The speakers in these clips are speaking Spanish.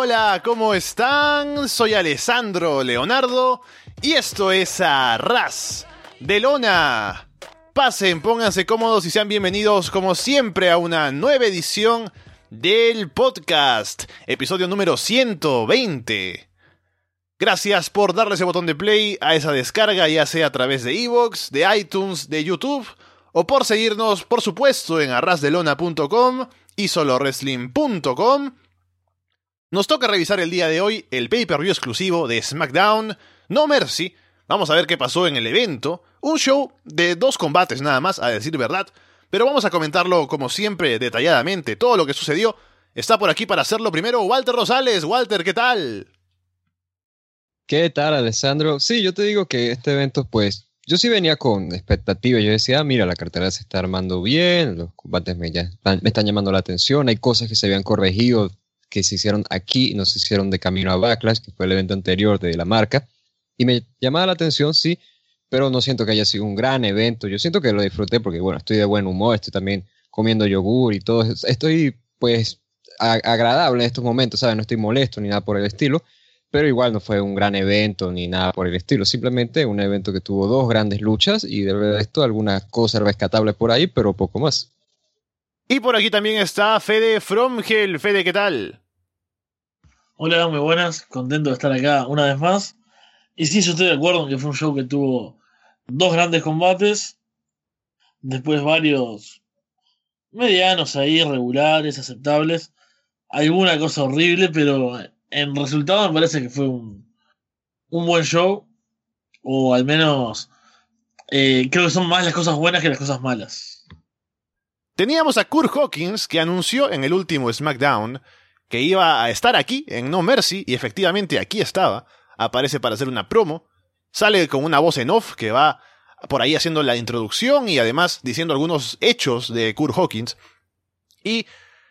Hola, ¿cómo están? Soy Alessandro Leonardo y esto es Arras de Lona. Pasen, pónganse cómodos y sean bienvenidos como siempre a una nueva edición del podcast, episodio número 120. Gracias por darle ese botón de play a esa descarga, ya sea a través de iVoox, de iTunes, de YouTube, o por seguirnos, por supuesto, en arrasdelona.com y solowrestling.com. Nos toca revisar el día de hoy el pay-per-view exclusivo de SmackDown, No Mercy. Vamos a ver qué pasó en el evento. Un show de 2 combates nada más, a decir verdad, pero vamos a comentarlo como siempre detalladamente. Todo lo que sucedió está por aquí para hacerlo primero Walter Rosales. Walter, ¿qué tal? ¿Qué tal, Alessandro? Sí, yo te digo que este evento, pues, yo sí venía con expectativas. Yo decía, mira, la cartelera se está armando bien, los combates me están llamando la atención, hay cosas que se habían corregido, que se hicieron aquí y no se hicieron de camino a Backlash, que fue el evento anterior de la marca, y me llamaba la atención, sí, pero no siento que haya sido un gran evento. Yo siento que lo disfruté porque, bueno, estoy de buen humor, estoy también comiendo yogur y todo, estoy, pues, agradable en estos momentos, ¿sabes? No estoy molesto ni nada por el estilo, pero igual no fue un gran evento ni nada por el estilo, simplemente un evento que tuvo 2 grandes luchas y de resto algunas cosas rescatables por ahí, pero poco más. Y por aquí también está Fede from Hell. Fede, ¿qué tal? Hola, muy buenas, contento de estar acá una vez más. Y sí, yo estoy de acuerdo en que fue un show que tuvo 2 grandes combates, después varios medianos ahí, regulares, aceptables, alguna cosa horrible, pero en resultado me parece que fue un buen show, o al menos creo que son más las cosas buenas que las cosas malas. Teníamos a Kurt Hawkins, que anunció en el último SmackDown que iba a estar aquí en No Mercy, y efectivamente aquí estaba. Aparece para hacer una promo, sale con una voz en off que va por ahí haciendo la introducción y además diciendo algunos hechos de Kurt Hawkins. Y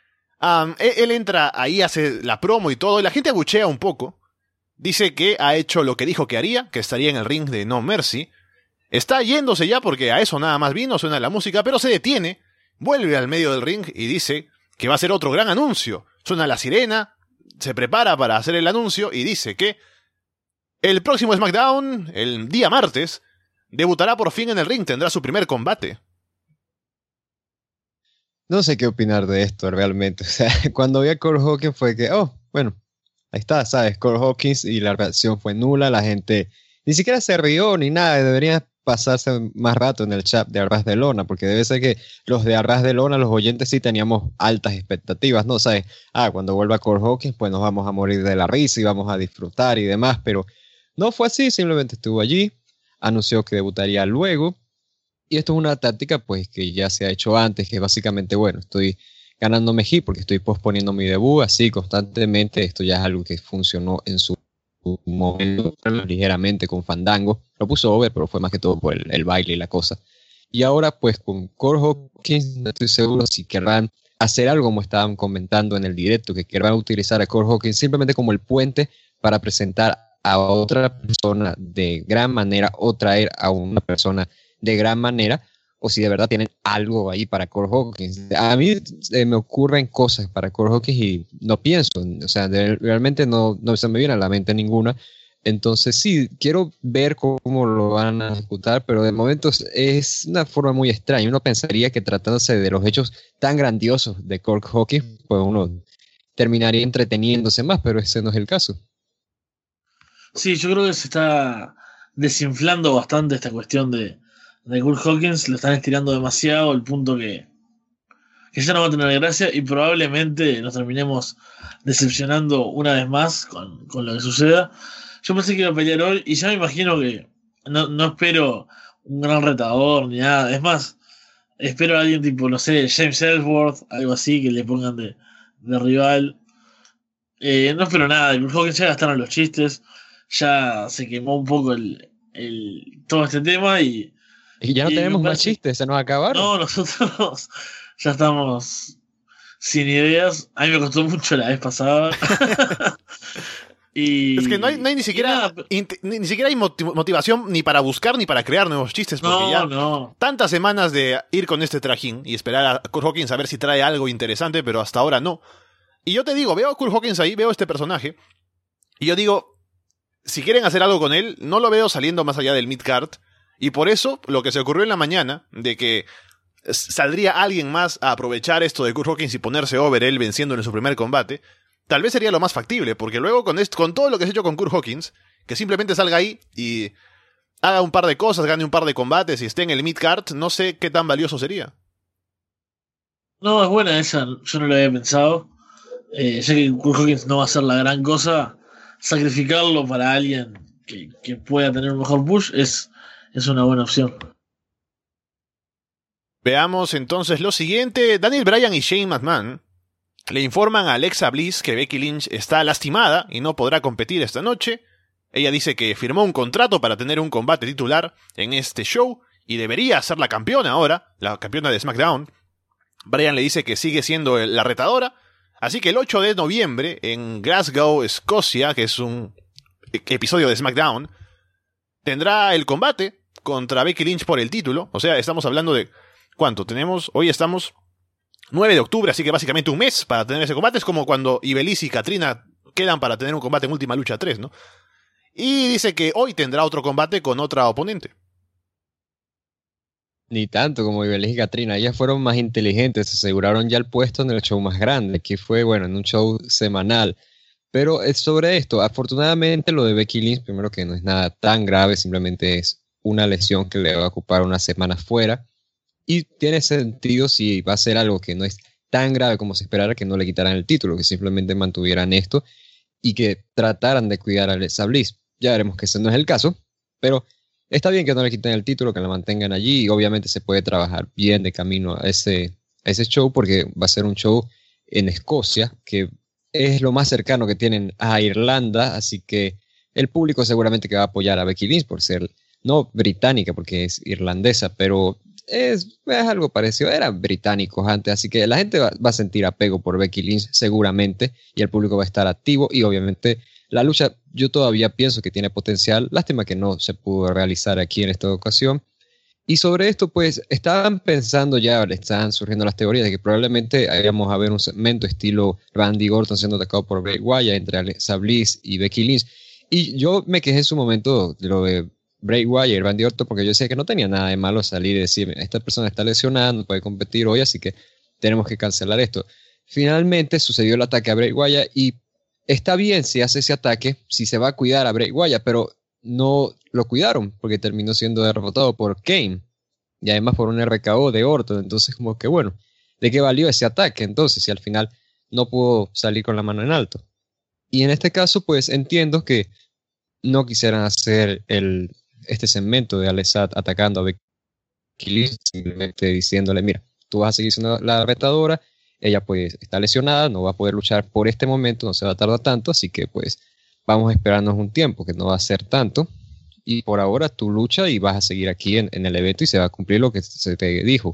él entra ahí, hace la promo y todo, y la gente abuchea un poco. Dice que ha hecho lo que dijo que haría, que estaría en el ring de No Mercy. Está yéndose ya porque a eso nada más vino, suena la música, pero se detiene, vuelve al medio del ring y dice que va a hacer otro gran anuncio. Suena la sirena, se prepara para hacer el anuncio y dice que el próximo SmackDown, el día martes, debutará por fin en el ring, tendrá su primer combate. No sé qué opinar de esto realmente. O sea, cuando vi a Kurt Hawkins fue que, bueno, ahí está, ¿sabes? Kurt Hawkins, y la reacción fue nula, la gente ni siquiera se rió ni nada. Debería pasarse más rato en el chat de Arras de Lona, porque debe ser que los de Arras de Lona, los oyentes, sí teníamos altas expectativas, ¿no? ¿Sabes? Cuando vuelva Kurt Hawkins, pues nos vamos a morir de la risa y vamos a disfrutar y demás, pero no fue así, simplemente estuvo allí, anunció que debutaría luego, y esto es una táctica pues que ya se ha hecho antes, que básicamente, bueno, estoy ganándome hit porque estoy posponiendo mi debut así constantemente. Esto ya es algo que funcionó en su momento ligeramente con Fandango, lo puso over, pero fue más que todo por el baile y la cosa. Y ahora pues con Kurt Hawkins no estoy seguro si querrán hacer algo como estaban comentando en el directo, que querrán utilizar a Kurt Hawkins simplemente como el puente para presentar a otra persona de gran manera o traer a una persona de gran manera, o si de verdad tienen algo ahí para Kurt Hawkins. A mí me ocurren cosas para Kurt Hawkins y no pienso, o sea, realmente no se me viene a la mente ninguna. Entonces sí, quiero ver cómo lo van a ejecutar, pero de momento es una forma muy extraña. Uno pensaría que tratándose de los hechos tan grandiosos de Kurt Hawkins, pues uno terminaría entreteniéndose más, pero ese no es el caso. Sí, yo creo que se está desinflando bastante esta cuestión de Kurt Hawkins. Lo están estirando demasiado al punto que ya no va a tener gracia, y probablemente nos terminemos decepcionando una vez más con lo que suceda. Yo pensé que iba a pelear hoy y ya me imagino que no espero un gran retador ni nada. Es más, espero a alguien tipo, no sé, James Ellsworth, algo así, que le pongan de rival. No espero nada de Kurt Hawkins. Ya gastaron los chistes, ya se quemó un poco todo este tema y ya no tenemos más chistes, se nos acabaron. No, nosotros ya estamos sin ideas. A mí me costó mucho la vez pasada. Es que no hay ni siquiera ni siquiera hay motivación ni para buscar ni para crear nuevos chistes, porque tantas semanas de ir con este trajín y esperar a Kurt Hawkins a ver si trae algo interesante, pero hasta ahora no. Y yo te digo, veo a Kurt Hawkins ahí, veo este personaje, y yo digo, si quieren hacer algo con él, no lo veo saliendo más allá del mid-card, y por eso lo que se ocurrió en la mañana, de que saldría alguien más a aprovechar esto de Kurt Hawkins y ponerse over él venciendo en su primer combate, tal vez sería lo más factible, porque luego con todo lo que se ha hecho con Kurt Hawkins, que simplemente salga ahí y haga un par de cosas, gane un par de combates y esté en el mid-card, no sé qué tan valioso sería. No, es buena esa, yo no lo había pensado. Ya que Kurt Hawkins no va a ser la gran cosa, sacrificarlo para alguien que pueda tener un mejor push es una buena opción. Veamos entonces lo siguiente. Daniel Bryan y Shane McMahon le informan a Alexa Bliss que Becky Lynch está lastimada y no podrá competir esta noche. Ella dice que firmó un contrato para tener un combate titular en este show y debería ser la campeona ahora, la campeona de SmackDown. Bryan le dice que sigue siendo la retadora, así que el 8 de noviembre en Glasgow, Escocia, que es un episodio de SmackDown, tendrá el combate contra Becky Lynch por el título. O sea, estamos hablando de... ¿Cuánto tenemos? Hoy estamos 9 de octubre, así que básicamente un mes para tener ese combate. Es como cuando Ivelisse y Catrina quedan para tener un combate en Última Lucha 3, ¿no? Y dice que hoy tendrá otro combate con otra oponente. Ni tanto como Ibelis y Catrina, ellas fueron más inteligentes, se aseguraron ya el puesto en el show más grande, que fue, bueno, en un show semanal. Pero es sobre esto, afortunadamente lo de Becky Lynch, primero que no es nada tan grave, simplemente es una lesión que le va a ocupar unas semanas fuera. Y tiene sentido si va a ser algo que no es tan grave como se esperara, que no le quitaran el título, que simplemente mantuvieran esto y que trataran de cuidar a Alexa Bliss. Ya veremos que ese no es el caso, pero está bien que no le quiten el título, que la mantengan allí y obviamente se puede trabajar bien de camino a ese show porque va a ser un show en Escocia, que es lo más cercano que tienen a Irlanda, así que el público seguramente que va a apoyar a Becky Lynch por ser, no británica porque es irlandesa, pero es algo parecido, eran británicos antes, así que la gente va a sentir apego por Becky Lynch seguramente y el público va a estar activo y obviamente la lucha yo todavía pienso que tiene potencial, lástima que no se pudo realizar aquí en esta ocasión. Y sobre esto pues estaban pensando ya, estaban surgiendo las teorías de que probablemente vayamos a ver un segmento estilo Randy Orton siendo atacado por Bray Wyatt entre Alexa Bliss y Becky Lynch. Y yo me quejé en su momento de lo de Bray Wyatt y Randy Orton porque yo decía que no tenía nada de malo salir y decir, esta persona está lesionada, no puede competir hoy, así que tenemos que cancelar esto. Finalmente sucedió el ataque a Bray Wyatt y está bien si hace ese ataque, si se va a cuidar a Bray Wyatt, pero no lo cuidaron porque terminó siendo derrotado por Kane y además por un RKO de Orton. Entonces como que bueno, ¿de qué valió ese ataque entonces si al final no pudo salir con la mano en alto? Y en este caso pues entiendo que no quisieran hacer este segmento de Alexa atacando a Becky Lynch, simplemente diciéndole, mira, tú vas a seguir siendo la retadora, ella pues está lesionada, no va a poder luchar por este momento, no se va a tardar tanto, así que pues vamos a esperarnos un tiempo, que no va a ser tanto, y por ahora tú lucha y vas a seguir aquí en el evento y se va a cumplir lo que se te dijo.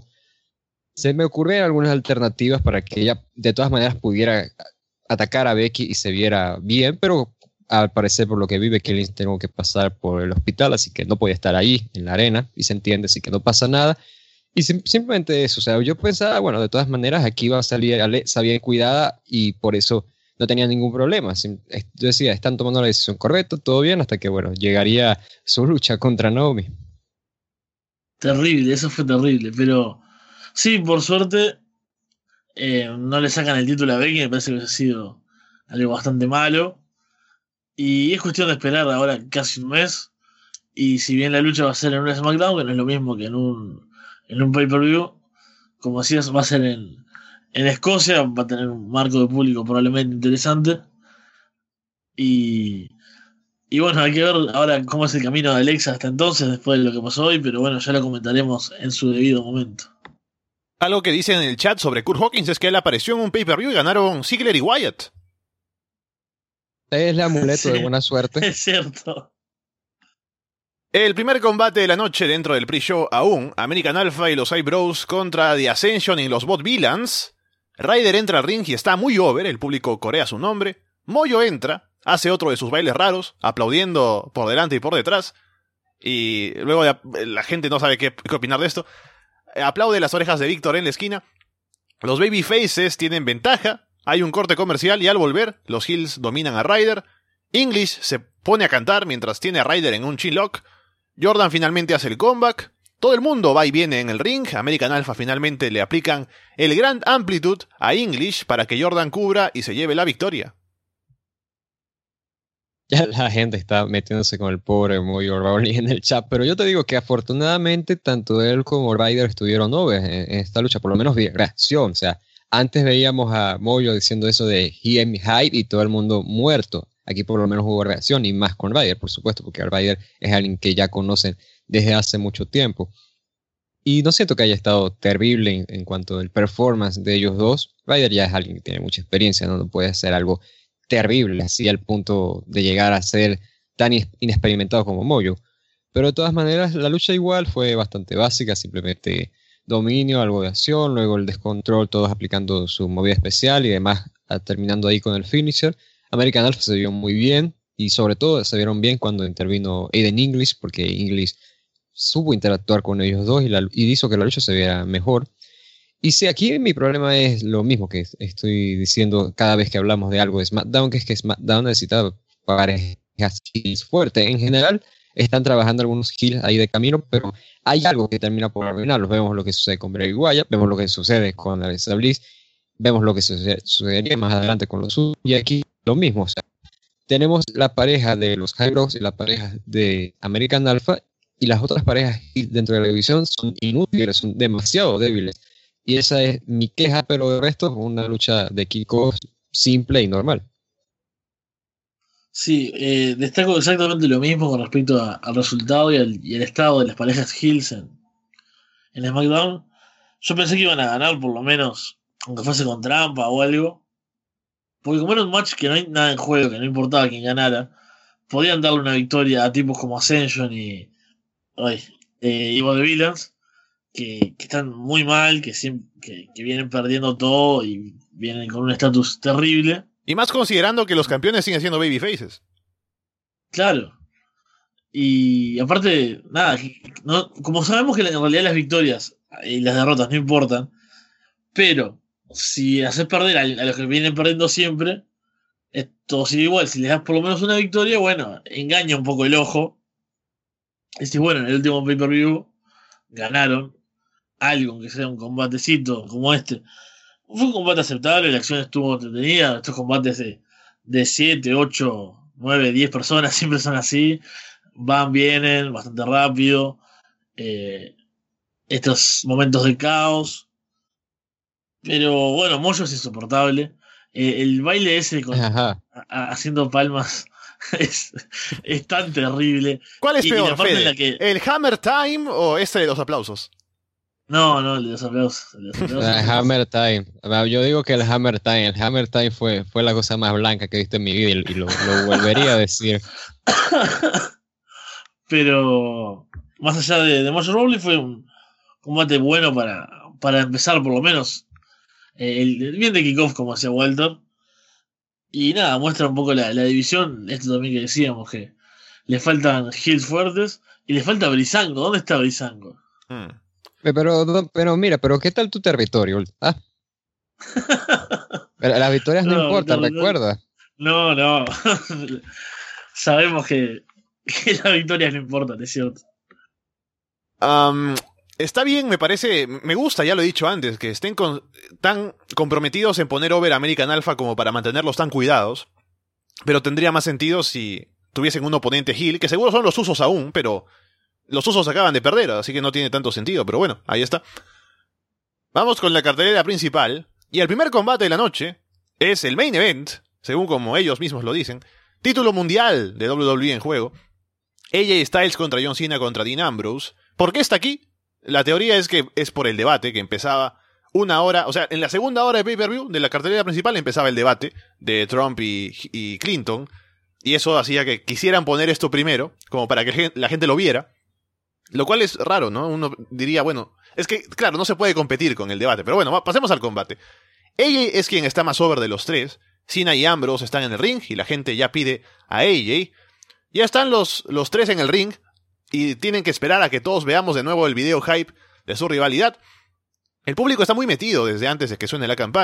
Se me ocurrieron algunas alternativas para que ella de todas maneras pudiera atacar a Becky y se viera bien, pero al parecer por lo que vi Becky Lynch tengo que pasar por el hospital, así que no podía estar ahí en la arena y se entiende, así que no pasa nada. Y simplemente eso, o sea, yo pensaba, bueno, de todas maneras aquí va a salir Alexa bien cuidada y por eso no tenía ningún problema. Yo decía, están tomando la decisión correcta, todo bien, hasta que, bueno, llegaría su lucha contra Naomi. Terrible, eso fue terrible, pero sí, por suerte no le sacan el título a Becky, me parece que ha sido algo bastante malo. Y es cuestión de esperar ahora casi un mes. Y si bien la lucha va a ser en un SmackDown, que no es lo mismo que en un pay-per-view, como decías, va a ser en Escocia, va a tener un marco de público probablemente interesante. Y bueno, hay que ver ahora cómo es el camino de Alexa hasta entonces, después de lo que pasó hoy, pero bueno, ya lo comentaremos en su debido momento. Algo que dicen en el chat sobre Kurt Hawkins es que él apareció en un pay-per-view y ganaron Ziggler y Wyatt. Es el amuleto Sí, de buena suerte. es cierto. El primer combate de la noche dentro del pre-show aún, American Alpha y los Bros contra The Ascension y los Bot Villains. Ryder entra al ring y está muy over, el público corea su nombre. Moyo entra, hace otro de sus bailes raros, aplaudiendo por delante y por detrás. Y luego la gente no sabe qué opinar de esto. Aplaude las orejas de Víctor en la esquina. Los Babyfaces tienen ventaja, Hay un corte comercial y al volver, los Heels dominan a Ryder. English se pone a cantar mientras tiene a Ryder en un chinlock. Jordan finalmente hace el comeback. Todo el mundo va y viene en el ring. American Alpha finalmente le aplican el Grand Amplitude a English para que Jordan cubra y se lleve la victoria. Ya la gente está metiéndose con el pobre Mojo Rawley en el chat, pero yo te digo que afortunadamente tanto él como Ryder estuvieron over en esta lucha, por lo menos vi reacción. O sea, antes veíamos a Mojo diciendo eso de he am hype y todo el mundo muerto. Aquí por lo menos hubo reacción, y más con Ryder, por supuesto, porque Ryder es alguien que ya conocen desde hace mucho tiempo. Y no siento que haya estado terrible en cuanto al performance de ellos dos. Ryder ya es alguien que tiene mucha experiencia, no puede hacer algo terrible, así al punto de llegar a ser tan inexperimentado como Mojo. Pero de todas maneras, la lucha igual fue bastante básica, simplemente dominio, algo de acción, luego el descontrol, todos aplicando su movida especial y demás, terminando ahí con el finisher. American Alpha se vio muy bien, y sobre todo se vieron bien cuando intervino Aiden English, porque English supo interactuar con ellos dos y hizo que la lucha se viera mejor. Y sí, aquí mi problema es lo mismo que estoy diciendo cada vez que hablamos de algo de SmackDown, que es que SmackDown necesita parejas heels fuertes. En general, están trabajando algunos heels ahí de camino, pero hay algo que termina por arruinarlos. Vemos lo que sucede con Bray Wyatt, vemos lo que sucede con Alexa Bliss, vemos lo que sucedería más adelante con los Usos, y aquí lo mismo. O sea, tenemos la pareja de los High Bros y la pareja de American Alpha, y las otras parejas dentro de la división son inútiles, son demasiado débiles. Y esa es mi queja, pero de resto es una lucha de kickoff simple y normal. Sí, destaco exactamente lo mismo con respecto al resultado y el estado de las parejas Heels en SmackDown. Yo pensé que iban a ganar por lo menos, aunque fuese con trampa o algo. Porque como era un match que no hay nada en juego, que no importaba quién ganara, podían darle una victoria a tipos como Ascension y Evil Villains, que están muy mal, que vienen perdiendo todo y vienen con un estatus terrible. Y más considerando que los campeones siguen siendo babyfaces. Claro. Y aparte, nada, no, como sabemos que en realidad las victorias y las derrotas no importan, pero si haces perder a los que vienen perdiendo siempre, esto sigue igual. Si les das por lo menos una victoria, bueno, engaña un poco el ojo. Y si, bueno, en el último pay-per-view ganaron algo, aunque sea un combatecito como este. Fue un combate aceptable, la acción estuvo entretenida. Estos combates de 7, 8, 9, 10 personas siempre son así. Van, vienen, bastante rápido. Estos momentos de caos. Pero bueno, Mojo es insoportable. El baile ese haciendo palmas es tan terrible. ¿Cuál es peor, Fede? Que... ¿El Hammer Time o ese de los aplausos? No, el de los aplausos. El Hammer Time. Yo digo que el Hammer Time fue la cosa más blanca que he visto en mi vida, y lo volvería a decir. Pero más allá de Mojo Rawley, fue un combate bueno para empezar, por lo menos el bien de kickoff, como hacía Walter. Y nada, muestra un poco la división. Esto también que decíamos, que le faltan heels fuertes y le falta Breezango. ¿Dónde está Breezango? Pero mira, ¿qué tal tu territorio? ¿Ah? Pero las victorias no importan, recuerda. No. Sabemos que las victorias no importan, es cierto. Está bien, me parece, me gusta, ya lo he dicho antes, que estén tan comprometidos en poner over American Alpha como para mantenerlos tan cuidados, pero tendría más sentido si tuviesen un oponente heel, que seguro son los Usos aún, pero los Usos acaban de perder, así que no tiene tanto sentido, pero bueno, ahí está. Vamos con la cartelera principal, y el primer combate de la noche es el main event, según como ellos mismos lo dicen, título mundial de WWE en juego, AJ Styles contra John Cena contra Dean Ambrose. ¿Por qué está aquí? La teoría es que es por el debate que empezaba una hora, o sea, en la segunda hora de pay-per-view de la cartelera principal empezaba el debate de Trump y Clinton, y eso hacía que quisieran poner esto primero, como para que la gente lo viera, lo cual es raro, ¿no? Uno diría, bueno, es que, claro, no se puede competir con el debate, pero bueno, pasemos al combate. AJ es quien está más over de los tres, Cena y Ambrose están en el ring, y la gente ya pide a AJ. Ya están los tres en el ring, y tienen que esperar a que todos veamos de nuevo el video hype de su rivalidad. El público está muy metido desde antes de que suene la campana.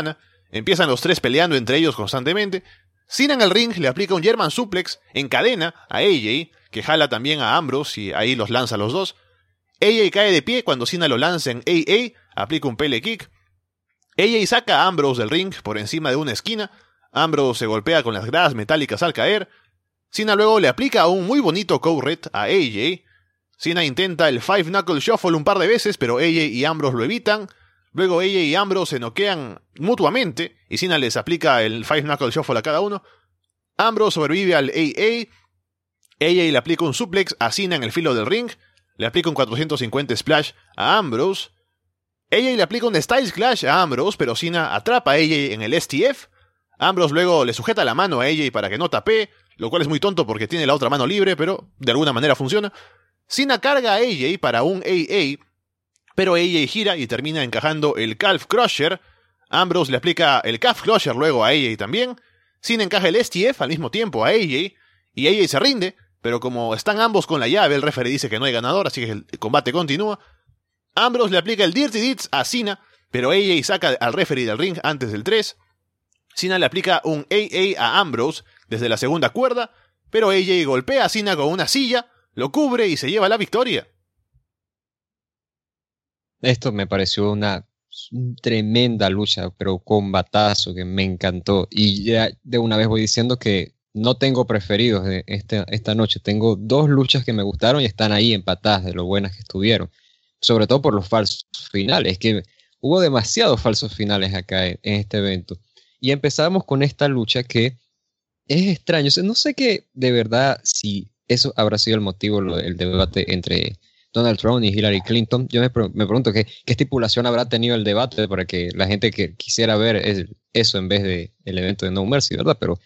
Empiezan los tres peleando entre ellos constantemente. Cena en el ring le aplica un German Suplex, encadena a AJ, que jala también a Ambrose y ahí los lanza a los dos. AJ cae de pie cuando Cena lo lanza en AA, aplica un pele kick. AJ saca a Ambrose del ring por encima de una esquina. Ambrose se golpea con las gradas metálicas al caer. Cena luego le aplica un muy bonito Cow-Red a AJ. Cena intenta el Five Knuckle Shuffle un par de veces, pero AJ y Ambrose lo evitan. Luego AJ y Ambrose se noquean mutuamente y Cena les aplica el Five Knuckle Shuffle a cada uno. Ambrose sobrevive al AA. AJ le aplica un suplex a Cena en el filo del ring. Le aplica un 450 Splash a Ambrose. AJ le aplica un Styles Clash a Ambrose, pero Cena atrapa a AJ en el STF. Ambrose luego le sujeta la mano a AJ para que no tapee, lo cual es muy tonto porque tiene la otra mano libre, pero de alguna manera funciona. Cena carga a AJ para un AA, pero AJ gira y termina encajando el Calf Crusher. Ambrose le aplica el Calf Crusher luego a AJ también. Cena encaja el STF al mismo tiempo a AJ, y AJ se rinde, pero como están ambos con la llave, el referee dice que no hay ganador, así que el combate continúa. Ambrose le aplica el Dirty Deeds a Cena, pero AJ saca al referee del ring antes del 3. Cena le aplica un AA a Ambrose desde la segunda cuerda, pero AJ golpea a Cena con una silla, lo cubre y se lleva la victoria. Esto me pareció una tremenda lucha, pero combatazo que me encantó. Y ya de una vez voy diciendo que no tengo preferidos de esta noche. Tengo dos luchas que me gustaron y están ahí empatadas de lo buenas que estuvieron. Sobre todo por los falsos finales, que hubo demasiados falsos finales acá en este evento. Y empezamos con esta lucha que es extraño. O sea, no sé qué de verdad si eso habrá sido el motivo del debate entre Donald Trump y Hillary Clinton. Yo me pregunto qué estipulación habrá tenido el debate para que la gente que quisiera ver eso en vez del evento de No Mercy, ¿verdad? Pero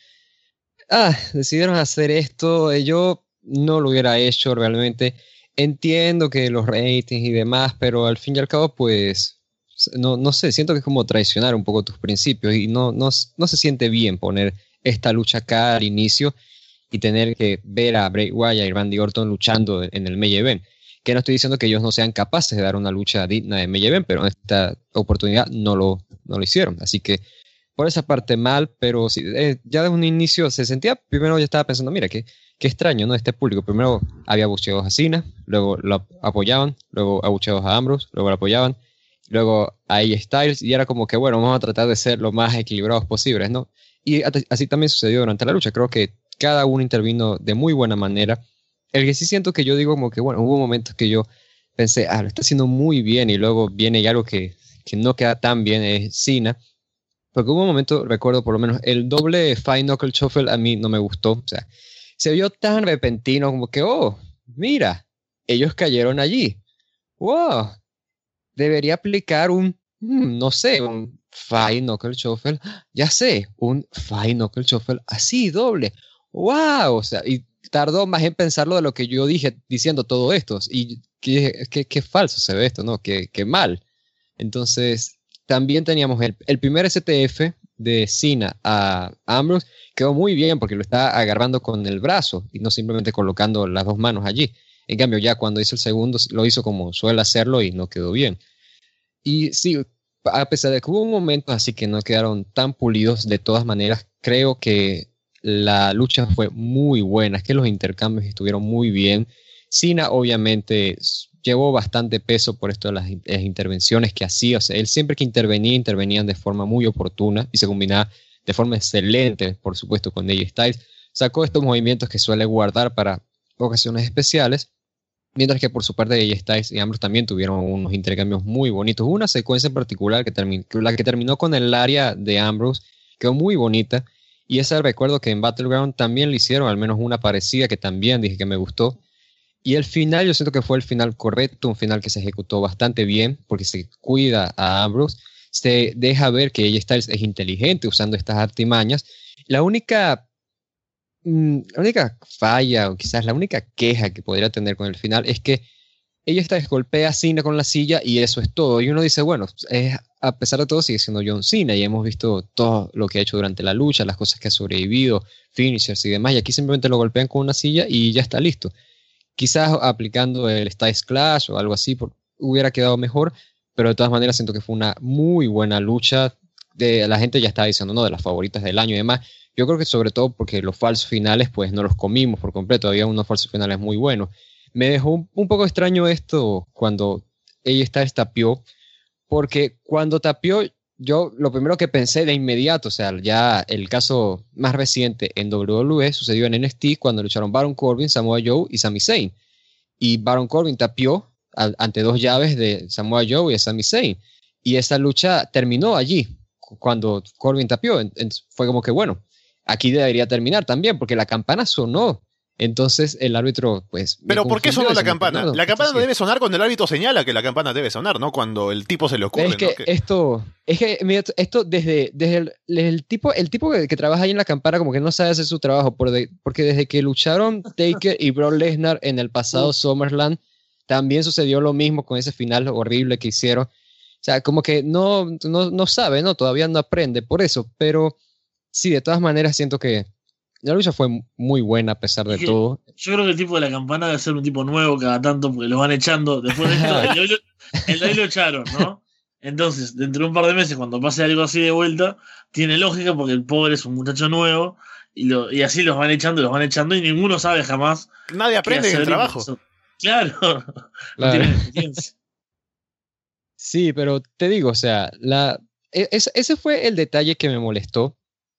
decidieron hacer esto. Yo no lo hubiera hecho realmente. Entiendo que los ratings y demás, pero al fin y al cabo, pues, no sé, siento que es como traicionar un poco tus principios y no se siente bien poner esta lucha acá al inicio y tener que ver a Bray Wyatt y Randy Orton luchando en el main event. Que no estoy diciendo que ellos no sean capaces de dar una lucha digna de main event, pero en esta oportunidad no lo hicieron. Así que por esa parte mal, pero sí, ya desde un inicio se sentía, primero yo estaba pensando, mira, qué extraño, ¿no? Este público, primero había abucheados a Cena, luego lo apoyaban, luego abucheados a Ambrose, luego lo apoyaban, luego a AJ Styles, y era como que, bueno, vamos a tratar de ser lo más equilibrados posibles, ¿no? Y así también sucedió durante la lucha. Creo que cada uno intervino de muy buena manera. El que sí siento que yo digo como que, bueno, hubo momentos que yo pensé, lo está haciendo muy bien, y luego viene algo que no queda tan bien, es Cena. Porque hubo un momento, recuerdo por lo menos, el doble Five Knuckle Shuffle a mí no me gustó. O sea, se vio tan repentino como que, mira, ellos cayeron allí. Wow, debería aplicar no sé, un Five Knuckle Shuffle. Ya sé, un Five Knuckle Shuffle así, doble. Wow, o sea, y tardó más en pensarlo de lo que yo dije diciendo todo esto. Y qué falso se ve esto, ¿no? Qué mal. Entonces, también teníamos el primer STF de Cena a Ambrose. Quedó muy bien porque lo está agarrando con el brazo y no simplemente colocando las dos manos allí. En cambio, ya cuando hizo el segundo, lo hizo como suele hacerlo y no quedó bien. Y sí, a pesar de que hubo momentos así que no quedaron tan pulidos, de todas maneras, creo que la lucha fue muy buena. Es que los intercambios estuvieron muy bien. Cena, obviamente, llevó bastante peso por esto de las intervenciones que hacía. O sea, él siempre que intervenían de forma muy oportuna y se combinaba de forma excelente, por supuesto, con AJ Styles. Sacó estos movimientos que suele guardar para ocasiones especiales, mientras que por su parte AJ Styles y Ambrose también tuvieron unos intercambios muy bonitos. Hubo una secuencia en particular la que terminó con el área de Ambrose, quedó muy bonita, y esa recuerdo que en Battleground también le hicieron al menos una parecida que también dije que me gustó. Y el final, yo siento que fue el final correcto, un final que se ejecutó bastante bien, porque se cuida a Ambrose, se deja ver que AJ Styles es inteligente usando estas artimañas. La única falla, o quizás la única queja que podría tener con el final, es que AJ Styles golpea a Cena con la silla y eso es todo. Y uno dice, bueno, a pesar de todo sigue siendo John Cena, y hemos visto todo lo que ha hecho durante la lucha, las cosas que ha sobrevivido, finishers y demás, y aquí simplemente lo golpean con una silla y ya está listo. Quizás aplicando el Styles Clash o algo así hubiera quedado mejor, pero de todas maneras siento que fue una muy buena lucha. la gente ya estaba diciendo, ¿no? De las favoritas del año y demás. Yo creo que sobre todo porque los falsos finales, pues no los comimos por completo. Había unos falsos finales muy buenos. Me dejó un poco extraño esto cuando ella tapió, porque cuando tapió, yo lo primero que pensé de inmediato, o sea, ya el caso más reciente en WWE sucedió en NXT cuando lucharon Baron Corbin, Samoa Joe y Sami Zayn. Y Baron Corbin tapió ante 2 llaves de Samoa Joe y de Sami Zayn. Y esa lucha terminó allí, cuando Corbin tapió. Fue como que, bueno, aquí debería terminar también, porque la campana sonó. Entonces el árbitro, pues... ¿Pero por qué sonó la campana? No, la campana no debe sonar cuando el árbitro señala que la campana debe sonar, ¿no? Cuando el tipo se le ocurre, es que ¿no? esto desde el tipo que trabaja ahí en la campana como que no sabe hacer su trabajo, porque desde que lucharon Taker y Brock Lesnar en el pasado SummerSlam, también sucedió lo mismo con ese final horrible que hicieron. O sea, como que no sabe, ¿no? Todavía no aprende por eso, pero sí, de todas maneras siento que la lucha fue muy buena a pesar de todo. Yo creo que el tipo de la campana debe ser un tipo nuevo cada tanto porque los van echando. Después de esto, el de hoy lo echaron, ¿no? Entonces, dentro de un par de meses, cuando pase algo así de vuelta, tiene lógica porque el pobre es un muchacho nuevo y así los van echando y ninguno sabe jamás. Nadie aprende en el trabajo. Claro. No tiene experiencia. Sí, pero te digo, o sea, ese fue el detalle que me molestó,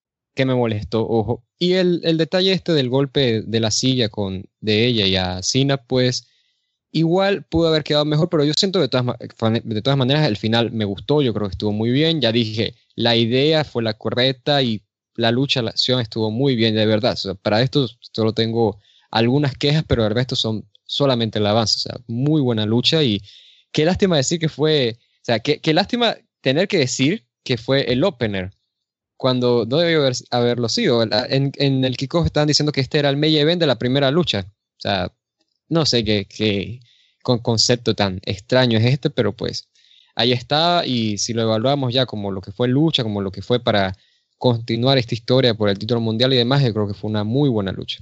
ojo. Y el detalle este del golpe de la silla de ella y a Cena, pues igual pudo haber quedado mejor, pero yo siento de todas maneras el final me gustó, yo creo que estuvo muy bien. Ya dije, la idea fue la correcta y la acción estuvo muy bien, de verdad. O sea, para esto solo tengo algunas quejas, pero el resto son solamente el avance. O sea, muy buena lucha y qué lástima decir que fue, o sea, qué lástima tener que decir que fue el opener, cuando no debió haberlo sido. En el kickoff estaban diciendo que este era el main event de la primera lucha. O sea, no sé qué con concepto tan extraño es este, pero pues ahí está, y si lo evaluamos ya como lo que fue lucha, como lo que fue para continuar esta historia por el título mundial y demás, yo creo que fue una muy buena lucha.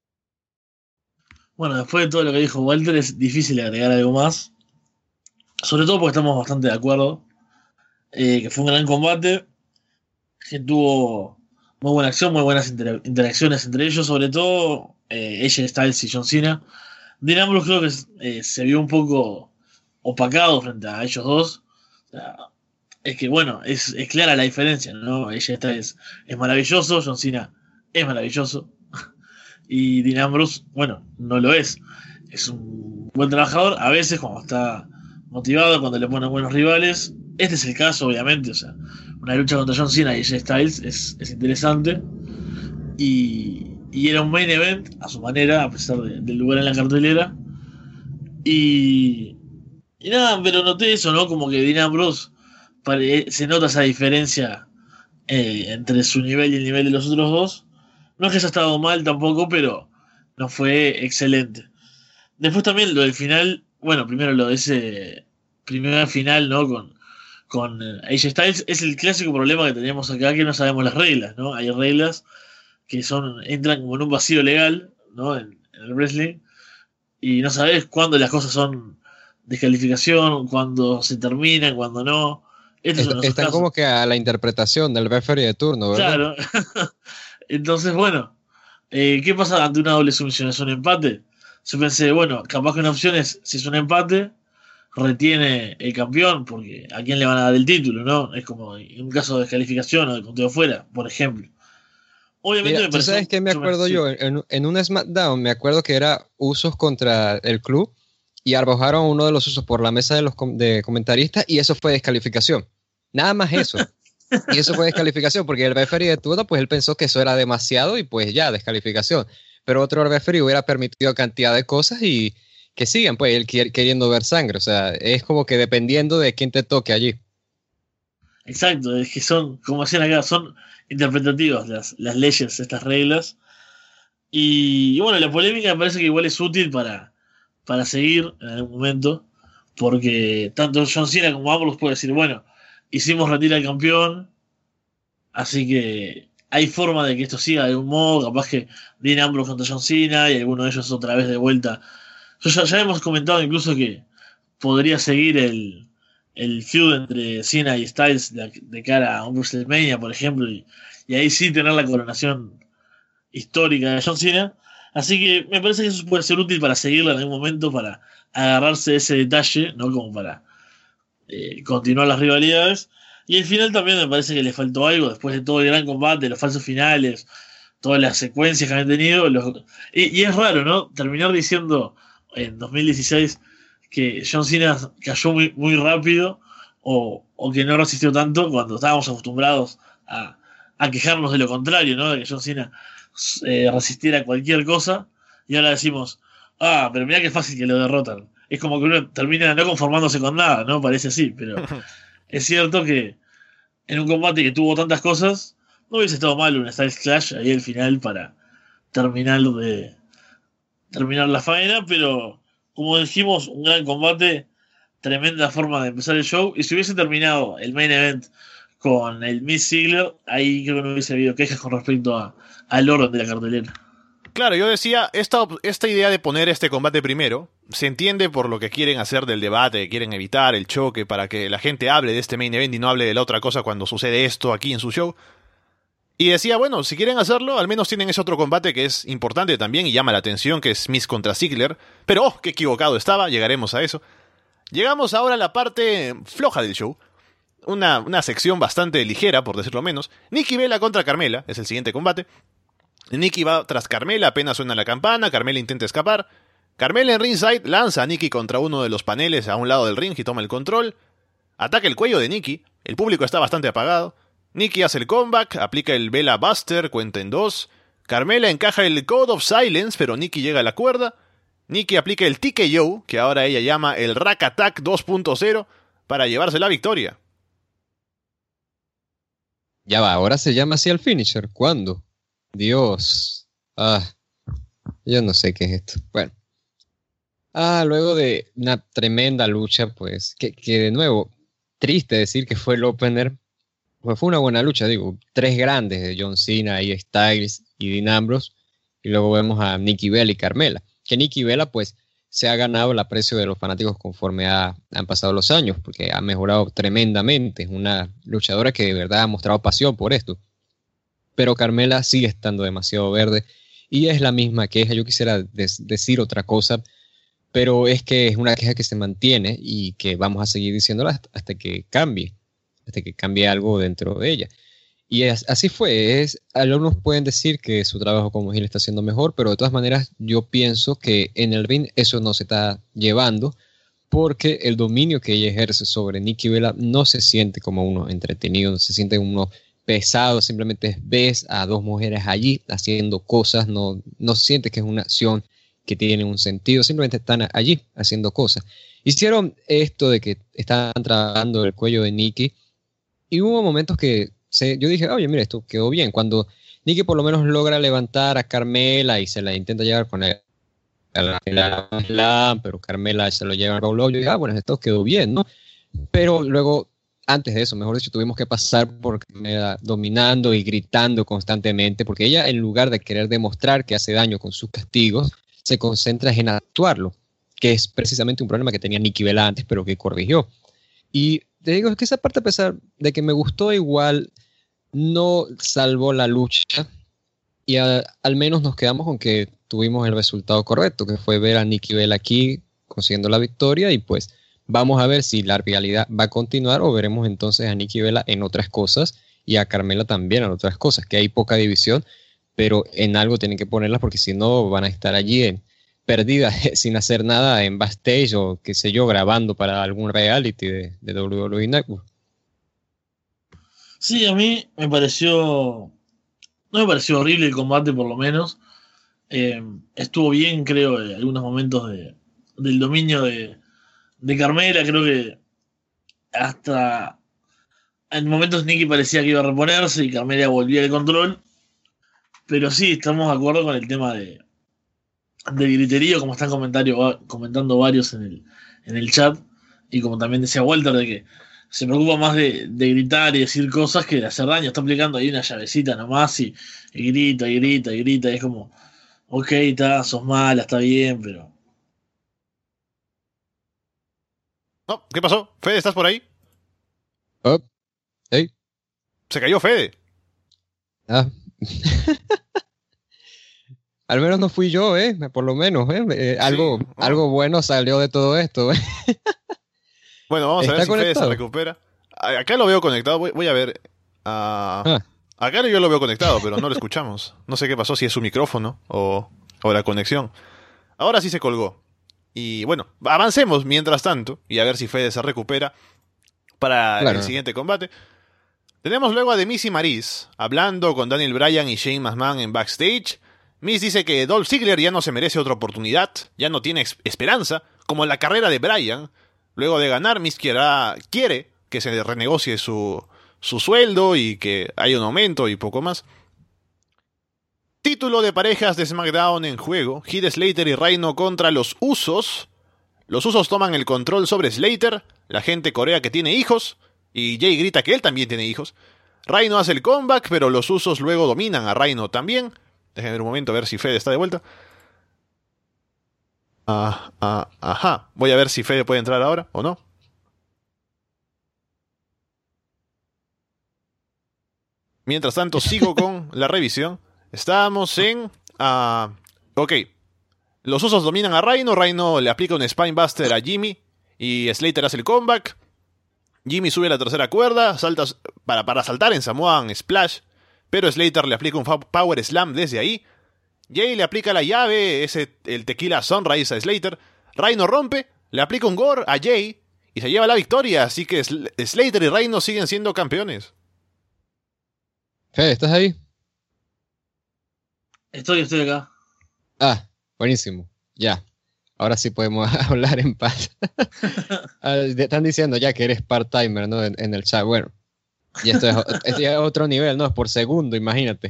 Bueno, después de todo lo que dijo Walter, es difícil agregar algo más. Sobre todo porque estamos bastante de acuerdo. Que fue un gran combate. Que tuvo muy buena acción, muy buenas interacciones entre ellos. Sobre todo AJ Styles y John Cena. Dean Ambrose creo que se vio un poco opacado frente a ellos dos. O sea, es que bueno, es clara la diferencia, ¿no? AJ Styles es maravilloso, John Cena es maravilloso. Y Dean Ambrose, bueno, no lo es. Es un buen trabajador, a veces cuando está motivado, cuando le ponen buenos rivales. Este es el caso, obviamente. O sea, una lucha contra John Cena y AJ Styles es interesante. Y era un main event a su manera, a pesar del lugar en la cartelera. Y nada, pero noté eso, ¿no? Como que Dean Ambrose se nota esa diferencia entre su nivel y el nivel de los otros dos. No es que haya estado mal tampoco, pero no fue excelente. Después también lo del final, bueno, primero lo de ese primer final, ¿no? Con AJ Styles, es el clásico problema que tenemos acá, que no sabemos las reglas, ¿no? Hay reglas que entran como en un vacío legal, ¿no? En el wrestling, y no sabes cuándo las cosas son descalificación, cuándo se terminan, cuándo no. Están como que a la interpretación del referee de turno, ¿verdad? Claro. Entonces, bueno, ¿qué pasa ante una doble sumisión? ¿Es un empate? Yo pensé, bueno, capaz que una opción es, si es un empate, retiene el campeón, porque a quién le van a dar el título, ¿no? Es como en un caso de descalificación o de conteo fuera, por ejemplo. Obviamente mira, ¿tú sabes qué me acuerdo yo? En un SmackDown me acuerdo que era Usos contra el club y arrojaron uno de los Usos por la mesa de comentaristas y eso fue descalificación. Nada más eso. Y eso fue descalificación porque el referee de turno, pues él pensó que eso era demasiado y pues ya, descalificación. Pero otro referee hubiera permitido cantidad de cosas y que sigan, pues él queriendo ver sangre. O sea, es como que dependiendo de quién te toque allí. Exacto, es que son, como decían acá, son interpretativas las leyes, estas reglas. Y bueno, la polémica me parece que igual es útil para seguir en algún momento, porque tanto John Cena como Ambrose puede decir, bueno, hicimos retirar al campeón, así que hay forma de que esto siga de algún modo, capaz que Dean Ambrose contra John Cena y alguno de ellos otra vez de vuelta. Ya hemos comentado incluso que podría seguir el el feud entre Cena y Styles de cara a un WrestleMania, por ejemplo, y ahí sí tener la coronación histórica de John Cena. Así que me parece que eso puede ser útil para seguirla en algún momento, para agarrarse de ese detalle, ¿no? Como para continuar las rivalidades. Y el final también me parece que le faltó algo, después de todo el gran combate, los falsos finales, todas las secuencias que han tenido. Y es raro, ¿no? Terminar diciendo en 2016 que John Cena cayó muy, muy rápido o que no resistió tanto cuando estábamos acostumbrados a quejarnos de lo contrario, ¿no? De que John Cena resistiera cualquier cosa, y ahora decimos, pero mirá qué fácil que lo derrotan. Es como que uno termina no conformándose con nada, ¿no? Parece así, pero es cierto que en un combate que tuvo tantas cosas, no hubiese estado mal un Styles Clash ahí al final para terminar la faena, pero como dijimos, un gran combate, tremenda forma de empezar el show, y si hubiese terminado el main event con el Miss Ziggler, ahí creo que no hubiese habido quejas con respecto al orden de la cartelera. Claro, yo decía, esta idea de poner este combate primero, se entiende por lo que quieren hacer del debate, que quieren evitar el choque para que la gente hable de este main event y no hable de la otra cosa cuando sucede esto aquí en su show. Y decía, bueno, si quieren hacerlo, al menos tienen ese otro combate que es importante también y llama la atención, que es Miz contra Ziggler. Pero, qué equivocado estaba, llegaremos a eso. Llegamos ahora a la parte floja del show. Una sección bastante ligera, por decirlo menos. Nikki Bella contra Carmella, es el siguiente combate. Nikki va tras Carmella, apenas suena la campana, Carmella intenta escapar. Carmella en ringside lanza a Nikki contra uno de los paneles a un lado del ring y toma el control. Ataca el cuello de Nikki, el público está bastante apagado. Nikki hace el comeback, aplica el Bella Buster, cuenta en 2. Carmella encaja el Code of Silence, pero Nikki llega a la cuerda. Nikki aplica el TKO, que ahora ella llama el Rack Attack 2.0, para llevarse la victoria. Ya va, ahora se llama así el finisher. ¿Cuándo? Dios. Yo no sé qué es esto. Bueno. Luego de una tremenda lucha, pues, que de nuevo, triste decir que fue el opener, pues fue una buena lucha, digo, 3 grandes de John Cena y Styles y Dean Ambrose, y luego vemos a Nikki Bella y Carmella, que Nikki Bella, pues, se ha ganado el aprecio de los fanáticos conforme han pasado los años, porque ha mejorado tremendamente, es una luchadora que de verdad ha mostrado pasión por esto. Pero Carmella sigue estando demasiado verde y es la misma queja. Yo quisiera decir otra cosa, pero es que es una queja que se mantiene y que vamos a seguir diciéndola hasta que cambie algo dentro de ella. Y así fue. Algunos pueden decir que su trabajo como heel está siendo mejor, pero de todas maneras yo pienso que en el ring eso no se está llevando, porque el dominio que ella ejerce sobre Nikki Bella no se siente como uno entretenido, no se siente uno pesado, simplemente ves a 2 mujeres allí haciendo cosas, no sientes que es una acción que tiene un sentido, simplemente están allí haciendo cosas. Hicieron esto de que estaban trabajando el cuello de Nikki y hubo momentos que yo dije, oye, mira, esto quedó bien. Cuando Nikki por lo menos logra levantar a Carmella y se la intenta llevar con el slam, pero Carmella se lo lleva al roll-up, yo dije, bueno, esto quedó bien, ¿no? Pero luego, antes de eso, mejor dicho, tuvimos que pasar por Carmella dominando y gritando constantemente, porque ella, en lugar de querer demostrar que hace daño con sus castigos, se concentra en actuarlo, que es precisamente un problema que tenía Nikki Bella antes, pero que corrigió. Y te digo, es que esa parte, a pesar de que me gustó, igual no salvó la lucha, y al menos nos quedamos con que tuvimos el resultado correcto, que fue ver a Nikki Bella aquí consiguiendo la victoria, y pues vamos a ver si la rivalidad va a continuar o veremos entonces a Nikki Bella en otras cosas y a Carmella también en otras cosas, que hay poca división, pero en algo tienen que ponerlas porque si no van a estar allí perdidas sin hacer nada en backstage o qué sé yo, grabando para algún reality de WWE Network. Sí, a mí no me pareció horrible el combate, por lo menos. Estuvo bien, creo, en algunos momentos del dominio de Carmella. Creo que hasta en momentos Nikki parecía que iba a reponerse y Carmella volvía al control. Pero sí, estamos de acuerdo con el tema de griterío, como están comentando varios en el chat, y como también decía Walter, de que se preocupa más de gritar y decir cosas que de hacer daño. Está aplicando ahí una llavecita nomás y grita, y grita, y grita, y es como, ok, sos mala, está bien, pero No, ¿qué pasó? Fede, ¿estás por ahí? Oh, hey. Se cayó Fede. Ah. Al menos no fui yo, por lo menos, algo, Sí. algo bueno salió de todo esto, Bueno, vamos a ver ¿Está si Fede se conectado? recupera. Acá lo veo conectado, voy a ver. Ah, Acá yo lo veo conectado, pero no lo escuchamos. No sé qué pasó, si es su micrófono o la conexión. Ahora sí se colgó. Y bueno, avancemos mientras tanto y a ver si Fede se recupera para claro. el siguiente combate. Tenemos luego a The Miz y Maryse hablando con Daniel Bryan y Shane McMahon en backstage. Miz dice que Dolph Ziggler ya no se merece otra oportunidad, ya no tiene esperanza, como en la carrera de Bryan. Luego de ganar, Miz quiere que se renegocie su sueldo y que haya un aumento y poco más. Título de parejas de SmackDown en juego. Heath Slater y Rhino contra los Usos. Los Usos toman el control sobre Slater. La gente corea que tiene hijos. Y Jay grita que él también tiene hijos. Rhino hace el comeback, pero los Usos luego dominan a Rhino también. Déjenme ver un momento a ver si Fede está de vuelta. Ajá. Voy a ver si Fede puede entrar ahora o no. Mientras tanto, sigo con la revisión. Estábamos en... ok. Los Usos dominan a Rhino. Rhino le aplica un Spinebuster a Jimmy. Y Slater hace el comeback. Jimmy sube la tercera cuerda. Salta para saltar en Samoan Splash. Pero Slater le aplica un Power Slam desde ahí. Jay le aplica la llave. El Tequila Sunrise a Slater. Rhino rompe. Le aplica un Gore a Jay. Y se lleva la victoria. Así que Slater y Rhino siguen siendo campeones. Fede, ¿estás ahí? Estoy acá. Ah, buenísimo. Ya. Ahora sí podemos hablar en paz. Están diciendo ya que eres part-timer, ¿no? En el chat. Bueno, y esto es ya otro nivel, ¿no? Es por segundo, imagínate.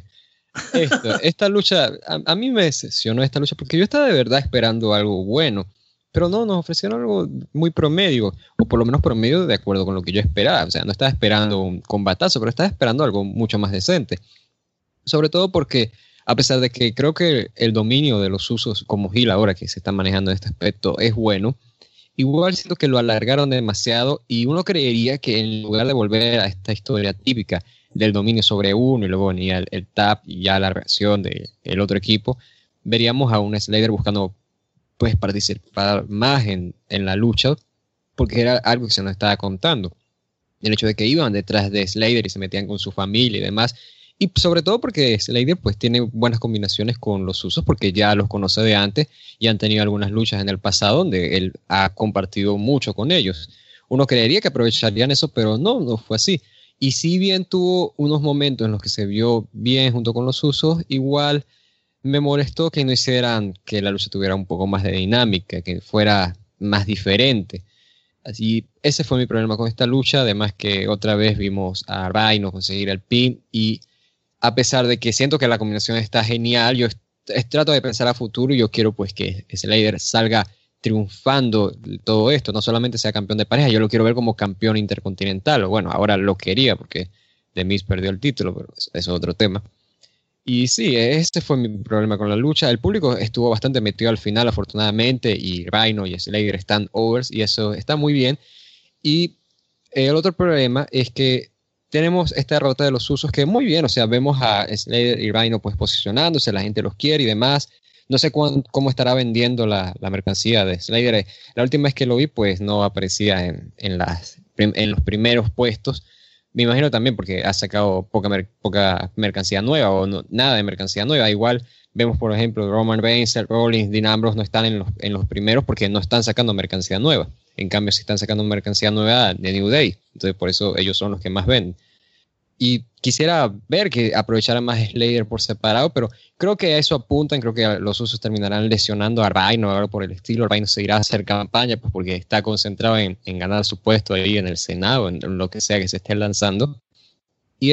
Esta lucha, a mí me decepcionó esta lucha porque yo estaba de verdad esperando algo bueno. Pero no, nos ofrecieron algo muy promedio, o por lo menos promedio de acuerdo con lo que yo esperaba. O sea, no estaba esperando un combatazo, pero estaba esperando algo mucho más decente. Sobre todo porque, a pesar de que creo que el dominio de los Usos como heel ahora que se está manejando en este aspecto es bueno, igual siento que lo alargaron demasiado y uno creería que en lugar de volver a esta historia típica del dominio sobre uno y luego venía el tap y ya la reacción del otro equipo, veríamos a un Slater buscando pues participar más en la lucha, porque era algo que se nos estaba contando. El hecho de que iban detrás de Slater y se metían con su familia y demás, y sobre todo porque Slater pues tiene buenas combinaciones con los Usos, porque ya los conoce de antes y han tenido algunas luchas en el pasado donde él ha compartido mucho con ellos. Uno creería que aprovecharían eso, pero no fue así. Y si bien tuvo unos momentos en los que se vio bien junto con los Usos, igual me molestó que no hicieran que la lucha tuviera un poco más de dinámica, que fuera más diferente. Así, ese fue mi problema con esta lucha. Además que otra vez vimos a Rhino conseguir el pin y a pesar de que siento que la combinación está genial, yo trato de pensar a futuro y yo quiero pues que Slater salga triunfando de todo esto, no solamente sea campeón de pareja, yo lo quiero ver como campeón intercontinental. O bueno, ahora lo quería porque The Miz perdió el título, pero eso es otro tema. Y sí, ese fue mi problema con la lucha. El público estuvo bastante metido al final, afortunadamente, y Rhino y Slater están overs, y eso está muy bien. Y el otro problema es que tenemos esta derrota de los Usos que muy bien, o sea, vemos a Slater y Rhino pues posicionándose, la gente los quiere y demás. No sé cómo estará vendiendo la mercancía de Slater. La última vez que lo vi, pues no aparecía en los primeros puestos. Me imagino también porque ha sacado poca mercancía nueva o nada de mercancía nueva. Igual vemos, por ejemplo, Roman Reigns, Seth Rollins, Dean Ambrose no están en los primeros porque no están sacando mercancía nueva. En cambio, sí están sacando mercancía nueva de New Day. Entonces, por eso ellos son los que más venden. Y quisiera ver que aprovecharan más Slater por separado, pero creo que a eso apuntan. Creo que los Usos terminarán lesionando a Rhino ahora por el estilo. Rhino seguirá a hacer campaña pues porque está concentrado en ganar su puesto ahí en el Senado, en lo que sea que se esté lanzando. Y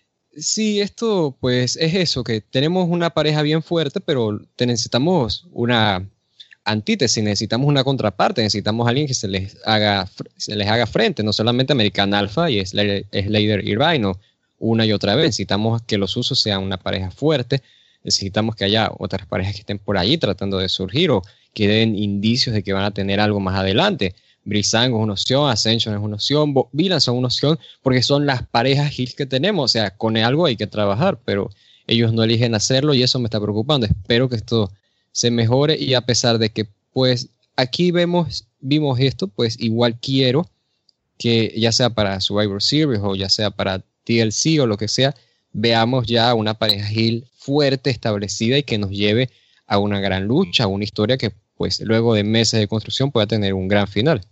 sí, esto pues es eso, que tenemos una pareja bien fuerte, pero necesitamos una antítesis, necesitamos una contraparte, necesitamos alguien que se les haga frente, no solamente American Alpha y Slater y Rhino una y otra vez. Necesitamos que los Usos sean una pareja fuerte, necesitamos que haya otras parejas que estén por ahí tratando de surgir o que den indicios de que van a tener algo más adelante, Breezango es una opción, Ascension es una opción, Villain son una opción, porque son las parejas heels que tenemos. O sea, con algo hay que trabajar, pero ellos no eligen hacerlo y eso me está preocupando. Espero que esto se mejore, y a pesar de que pues aquí vimos esto, pues igual quiero que ya sea para Survivor Series o ya sea para TLC o lo que sea, veamos ya una pareja heel fuerte, establecida, y que nos lleve a una gran lucha, a una historia que pues luego de meses de construcción pueda tener un gran final.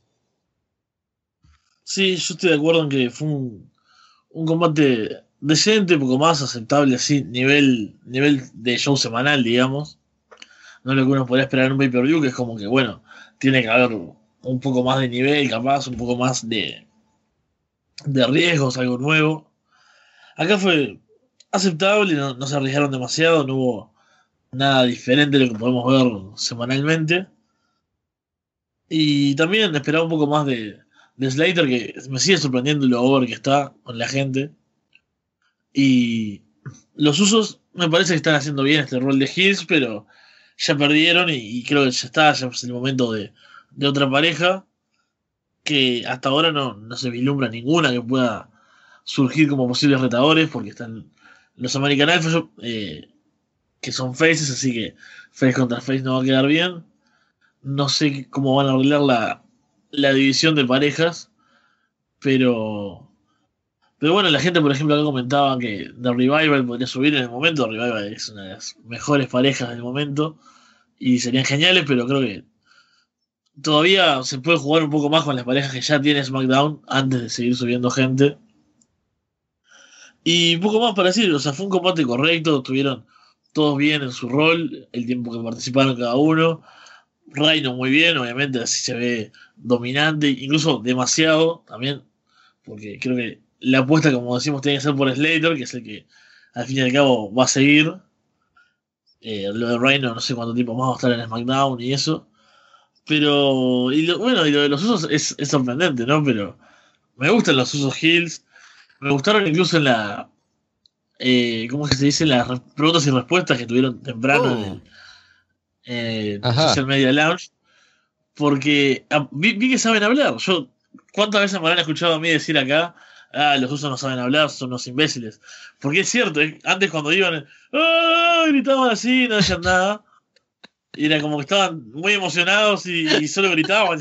Sí, yo estoy de acuerdo en que fue un combate decente, un poco más aceptable, así, nivel de show semanal, digamos. No es lo que uno podría esperar en un pay-per-view, que es como que, bueno, tiene que haber un poco más de nivel, capaz, un poco más de riesgos, algo nuevo. Acá fue aceptable, no se arriesgaron demasiado, no hubo nada diferente de lo que podemos ver semanalmente. Y también esperaba un poco más de Slater, que me sigue sorprendiendo lo over que está con la gente. Y los Usos me parece que están haciendo bien este rol de heels, pero ya perdieron y creo que ya es el momento de otra pareja, que hasta ahora no se vislumbra ninguna que pueda surgir como posibles retadores, porque están los American Alpha, que son faces, así que face contra face no va a quedar bien. No sé cómo van a arreglar la división de parejas, pero bueno, la gente, por ejemplo, acá comentaba que The Revival podría subir en el momento. The Revival es una de las mejores parejas del momento y serían geniales, pero creo que todavía se puede jugar un poco más con las parejas que ya tiene SmackDown antes de seguir subiendo gente. Y poco más para decir, o sea, fue un combate correcto, estuvieron todos bien en su rol, el tiempo que participaron cada uno. Rhino muy bien, obviamente, así se ve dominante, incluso demasiado también, porque creo que la apuesta, como decimos, tiene que ser por Slater, que es el que al fin y al cabo va a seguir. Lo de Rhino no sé cuánto tiempo más va a estar en SmackDown y eso. Pero, lo de los usos es sorprendente, ¿no? Pero me gustan los usos heels. Me gustaron incluso en la... ¿cómo es que se dice? Las preguntas y respuestas que tuvieron temprano en el Social Media Lounge. Porque vi que saben hablar. ¿Cuántas veces me habrán escuchado a mí decir acá, los usos no saben hablar, son unos imbéciles? Porque es cierto, antes cuando iban, gritaban así, no decían nada. Y era como que estaban muy emocionados y solo gritaban.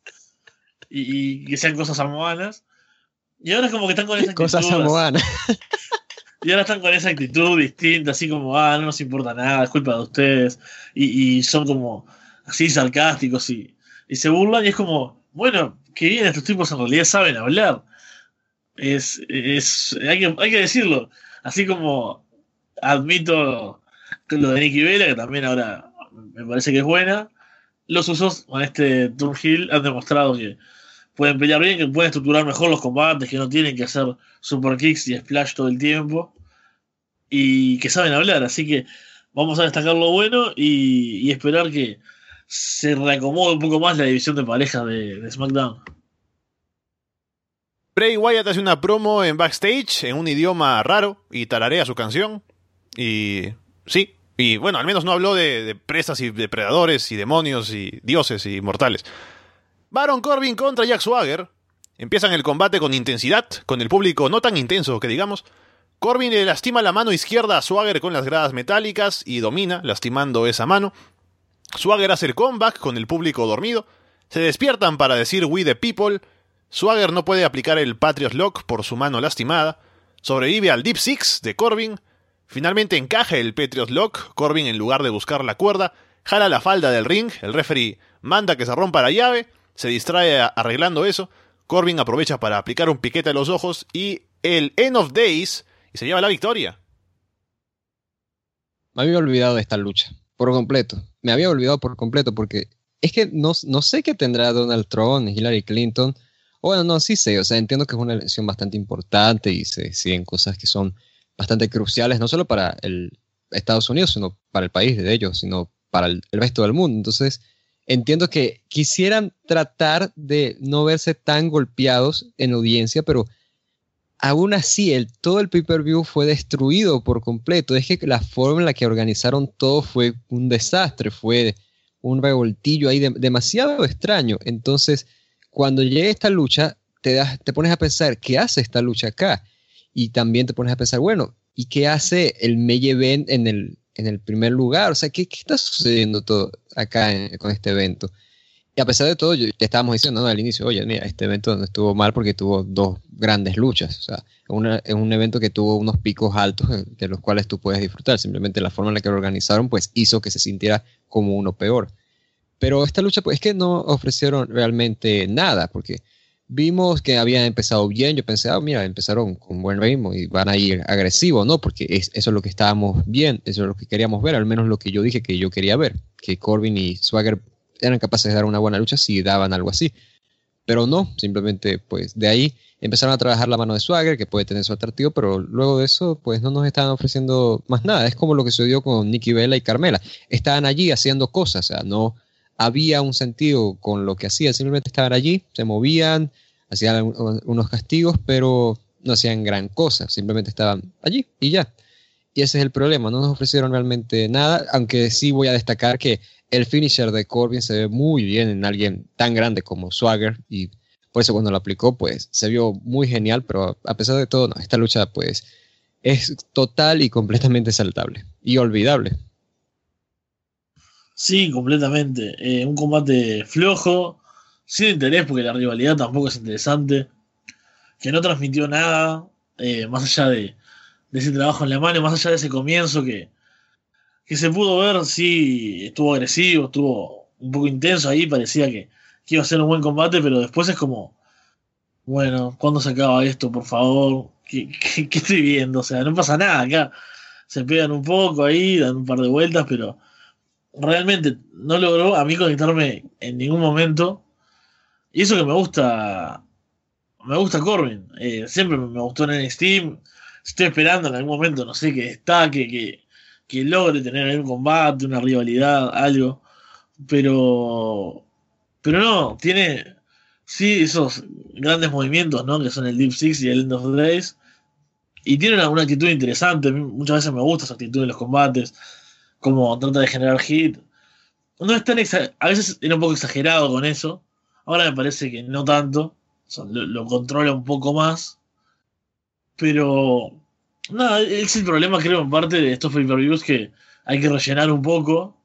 Y que sean cosas samoanas. Y ahora es como que están con esa actitud. Cosas samoanas. Y ahora están con esa actitud distinta, así como, no nos importa nada, es culpa de ustedes. Y son como así sarcásticos y se burlan. Y es como, bueno, qué bien, estos tipos en realidad saben hablar. Hay que decirlo. Así como admito lo de Nikki Bella, que también ahora me parece que es buena. Los usos con este Turn Heel han demostrado que pueden pelear bien, que pueden estructurar mejor los combates, que no tienen que hacer super kicks y splash todo el tiempo, y que saben hablar. Así que vamos a destacar lo bueno y esperar que se reacomode un poco más la división de parejas de SmackDown. Bray Wyatt hace una promo en backstage en un idioma raro y tararea su canción. Y sí, y bueno, al menos no habló de presas y depredadores y demonios y dioses y mortales. Baron Corbin contra Jack Swagger. Empiezan el combate con intensidad, con el público no tan intenso que digamos. Corbin le lastima la mano izquierda a Swagger con las gradas metálicas y domina, lastimando esa mano. Swagger hace el comeback con el público dormido. Se despiertan para decir "We the people". Swagger no puede aplicar el Patriot Lock por su mano lastimada. Sobrevive al Deep Six de Corbin. Finalmente encaja el Patriot Lock. Corbin, en lugar de buscar la cuerda, jala la falda del ring. El referee manda que se rompa la llave. Se distrae arreglando eso. Corbin aprovecha para aplicar un piquete a los ojos y el End of Days, y se lleva la victoria. Me había olvidado de esta lucha por completo. Me había olvidado por completo porque es que no sé qué tendrá Donald Trump, Hillary Clinton. Bueno, no, sí sé. O sea, entiendo que es una elección bastante importante y se deciden cosas que son bastante cruciales, no solo para el Estados Unidos, sino para el país de ellos, sino para el resto del mundo. Entonces, entiendo que quisieran tratar de no verse tan golpeados en audiencia, pero aún así todo el pay-per-view fue destruido por completo. Es que la forma en la que organizaron todo fue un desastre, fue un revoltillo ahí demasiado extraño. Entonces, cuando llegue esta lucha, te pones a pensar, ¿qué hace esta lucha acá? Y también te pones a pensar, bueno, ¿y qué hace el main event en el primer lugar? O sea, ¿qué está sucediendo todo acá con este evento? Y a pesar de todo, te estábamos diciendo, ¿no?, al inicio, oye, mira, este evento no estuvo mal porque tuvo dos grandes luchas. O sea, es un evento que tuvo unos picos altos de los cuales tú puedes disfrutar. Simplemente la forma en la que lo organizaron, pues, hizo que se sintiera como uno peor. Pero esta lucha, pues, es que no ofrecieron realmente nada, porque vimos que habían empezado bien. Yo pensé, mira, empezaron con buen ritmo y van a ir agresivos, ¿no? Porque eso es lo que estábamos bien, eso es lo que queríamos ver, al menos lo que yo dije que yo quería ver, que Corbin y Swagger eran capaces de dar una buena lucha si daban algo así. Pero no, simplemente pues de ahí empezaron a trabajar la mano de Swagger, que puede tener su atractivo, pero luego de eso pues no nos estaban ofreciendo más nada. Es como lo que sucedió con Nikki Bella y Carmela. Estaban allí haciendo cosas, o sea, no había un sentido con lo que hacían, simplemente estaban allí, se movían, hacían unos castigos, pero no hacían gran cosa, simplemente estaban allí y ya. Y ese es el problema, no nos ofrecieron realmente nada, aunque sí voy a destacar que el finisher de Corbin se ve muy bien en alguien tan grande como Swagger, y por eso cuando lo aplicó pues se vio muy genial, pero a pesar de todo, no, esta lucha pues es total y completamente saltable y olvidable. Sí, completamente. Un combate flojo, sin interés porque la rivalidad tampoco es interesante, que no transmitió nada, más allá de ese trabajo en la mano, más allá de ese comienzo que se pudo ver, sí, estuvo agresivo, estuvo un poco intenso ahí, parecía que iba a ser un buen combate, pero después es como, bueno, ¿cuándo se acaba esto, por favor? ¿Qué estoy viendo? O sea, no pasa nada acá. Se pegan un poco ahí, dan un par de vueltas, pero realmente no logró a mí conectarme en ningún momento. Y eso que me gusta Corbin. Siempre me gustó en NXT. Estoy esperando en algún momento, no sé, que destaque, que logre tener algún combate, una rivalidad, algo. Pero no, tiene sí esos grandes movimientos, ¿no? Que son el Deep Six y el End of Days. Y tiene una actitud interesante. A mí muchas veces me gusta esa actitud en los combates. Como trata de generar hit. No es tan a veces era un poco exagerado con eso. Ahora me parece que no tanto. O sea, lo controla un poco más. Pero nada, es el problema, creo, en parte de estos pay-per-views, que hay que rellenar un poco.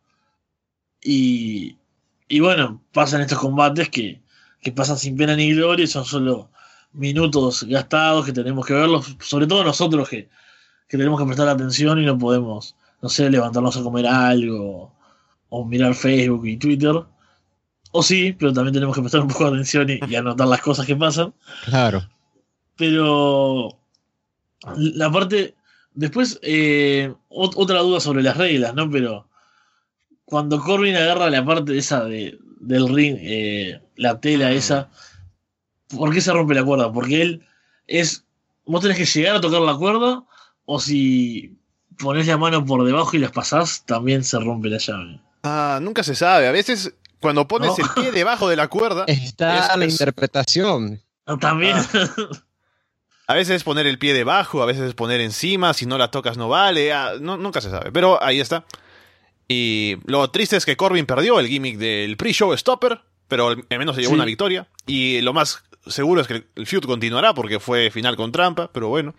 Y bueno, pasan estos combates que pasan sin pena ni gloria y son solo minutos gastados que tenemos que verlos, sobre todo nosotros que tenemos que prestar atención y no podemos, no sé, levantarnos a comer algo o mirar Facebook y Twitter. O sí, pero también tenemos que prestar un poco de atención y anotar las cosas que pasan. Claro. Pero la parte... Después, otra duda sobre las reglas, ¿no? Pero cuando Corbin agarra la parte esa del ring, la tela esa, ¿por qué se rompe la cuerda? Porque él es... Vos tenés que llegar a tocar la cuerda, o si ponés la mano por debajo y las pasás, también se rompe la llave. Nunca se sabe. A veces, cuando pones el pie debajo de la cuerda... Está la interpretación. También. A veces es poner el pie debajo, a veces es poner encima, si no la tocas no vale, nunca se sabe, pero ahí está. Y lo triste es que Corbin perdió el gimmick del pre-show stopper, pero al menos se llevó una victoria, y lo más seguro es que el feud continuará porque fue final con trampa, pero bueno.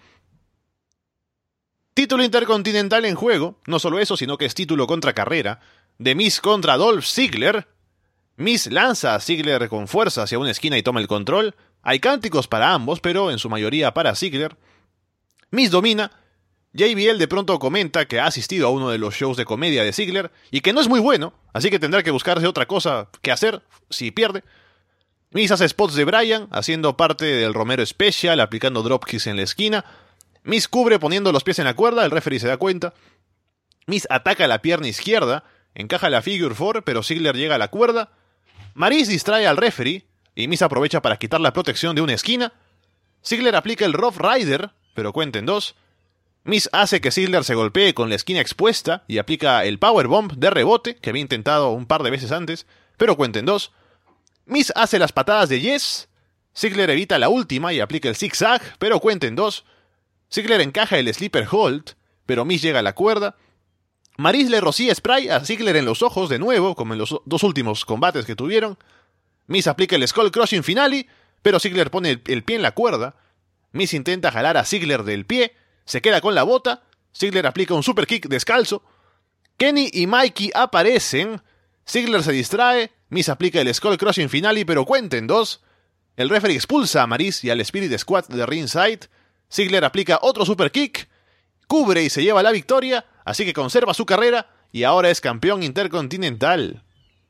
Título intercontinental en juego, no solo eso, sino que es título contra carrera, de Miz contra Dolph Ziggler. Miz lanza a Ziggler con fuerza hacia una esquina y toma el control. Hay cánticos para ambos, pero en su mayoría para Ziggler. Miz domina. JBL de pronto comenta que ha asistido a uno de los shows de comedia de Ziggler y que no es muy bueno, así que tendrá que buscarse otra cosa que hacer si pierde. Miz hace spots de Bryan, haciendo parte del Romero Special, aplicando dropkicks en la esquina. Miz cubre poniendo los pies en la cuerda, el referee se da cuenta. Miz ataca la pierna izquierda, encaja la figure 4, pero Ziggler llega a la cuerda. Maryse distrae al referee y Miz aprovecha para quitar la protección de una esquina. Ziggler aplica el Rough Rider, pero cuenta en 2. Miz hace que Ziggler se golpee con la esquina expuesta y aplica el Powerbomb de rebote, que había intentado un par de veces antes, pero cuenta en 2. Miz hace las patadas de Yes. Ziggler evita la última y aplica el zigzag, pero cuenta en 2. Ziggler encaja el Sleeper Hold, pero Miz llega a la cuerda. Maryse le rocía spray a Ziggler en los ojos de nuevo, como en los dos últimos combates que tuvieron. Miz aplica el Skull Crushing Finale, pero Ziggler pone el pie en la cuerda. Miz intenta jalar a Ziggler del pie, se queda con la bota. Ziggler aplica un super kick descalzo. Kenny y Mikey aparecen. Ziggler se distrae. Miz aplica el Skull Crushing Finale, pero cuenta en 2. El referee expulsa a Maryse y al Spirit Squad de ringside. Ziggler aplica otro super kick, cubre y se lleva la victoria, así que conserva su carrera y ahora es campeón intercontinental.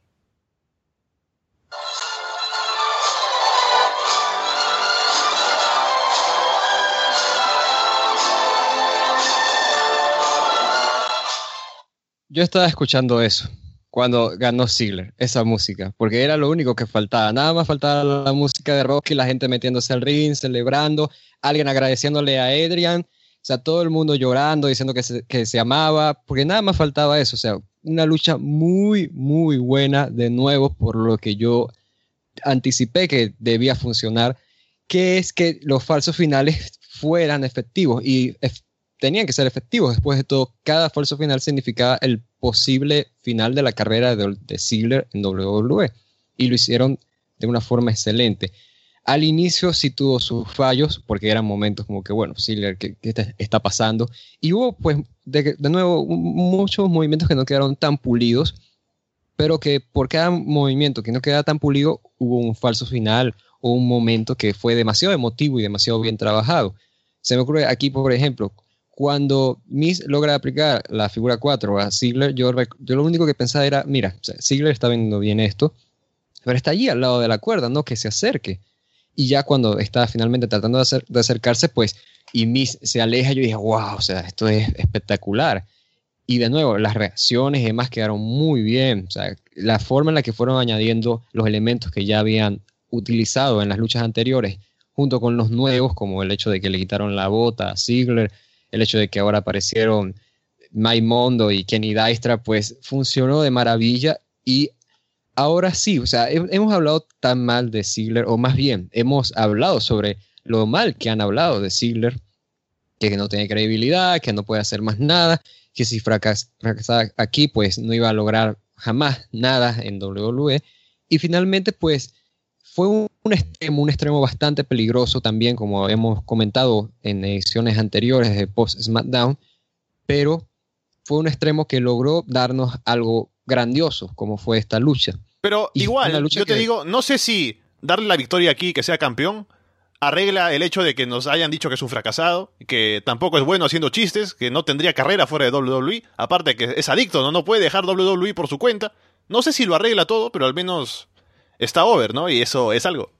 Yo estaba escuchando eso cuando ganó Ziggler, esa música, porque era lo único que faltaba. Nada más faltaba la música de Rocky, la gente metiéndose al ring, celebrando, alguien agradeciéndole a Adrian, o sea, todo el mundo llorando, diciendo que se amaba, porque nada más faltaba eso. O sea, una lucha muy, muy buena, de nuevo, por lo que yo anticipé que debía funcionar, que es que los falsos finales fueran efectivos, y tenían que ser efectivos. Después de todo, cada falso final significaba el posible final de la carrera de Ziggler en WWE, y lo hicieron de una forma excelente. Al inicio sí tuvo sus fallos, porque eran momentos como que, bueno, Ziggler, ¿qué está pasando? Y hubo, pues, de nuevo, muchos movimientos que no quedaron tan pulidos, pero que por cada movimiento que no quedaba tan pulido, hubo un falso final o un momento que fue demasiado emotivo y demasiado bien trabajado. Se me ocurre aquí, por ejemplo, cuando Miz logra aplicar la figura 4 a Ziggler, yo lo único que pensaba era, mira, o sea, Ziggler está viendo bien esto, pero está allí al lado de la cuerda, no que se acerque. Y ya cuando está finalmente tratando de acercarse, pues, y Miz se aleja, yo dije, wow, o sea, esto es espectacular. Y de nuevo, las reacciones y demás quedaron muy bien. O sea, la forma en la que fueron añadiendo los elementos que ya habían utilizado en las luchas anteriores, junto con los nuevos, como el hecho de que le quitaron la bota a Ziggler, el hecho de que ahora aparecieron Mike Mondo y Kenny Dystra, pues funcionó de maravilla. Y ahora sí, o sea, hemos hablado tan mal de Ziggler, o más bien, hemos hablado sobre lo mal que han hablado de Ziggler, que no tiene credibilidad, que no puede hacer más nada, que si fracasaba aquí, pues no iba a lograr jamás nada en WWE. Y finalmente, pues, fue un extremo bastante peligroso también, como hemos comentado en ediciones anteriores de Post SmackDown, pero fue un extremo que logró darnos algo grandioso, como fue esta lucha. Pero Y igual, yo te digo, no sé si darle la victoria aquí, que sea campeón, arregla el hecho de que nos hayan dicho que es un fracasado, que tampoco es bueno haciendo chistes, que no tendría carrera fuera de WWE, aparte que es adicto, no puede dejar WWE por su cuenta. No sé si lo arregla todo, pero al menos está over, ¿no? Y eso es algo.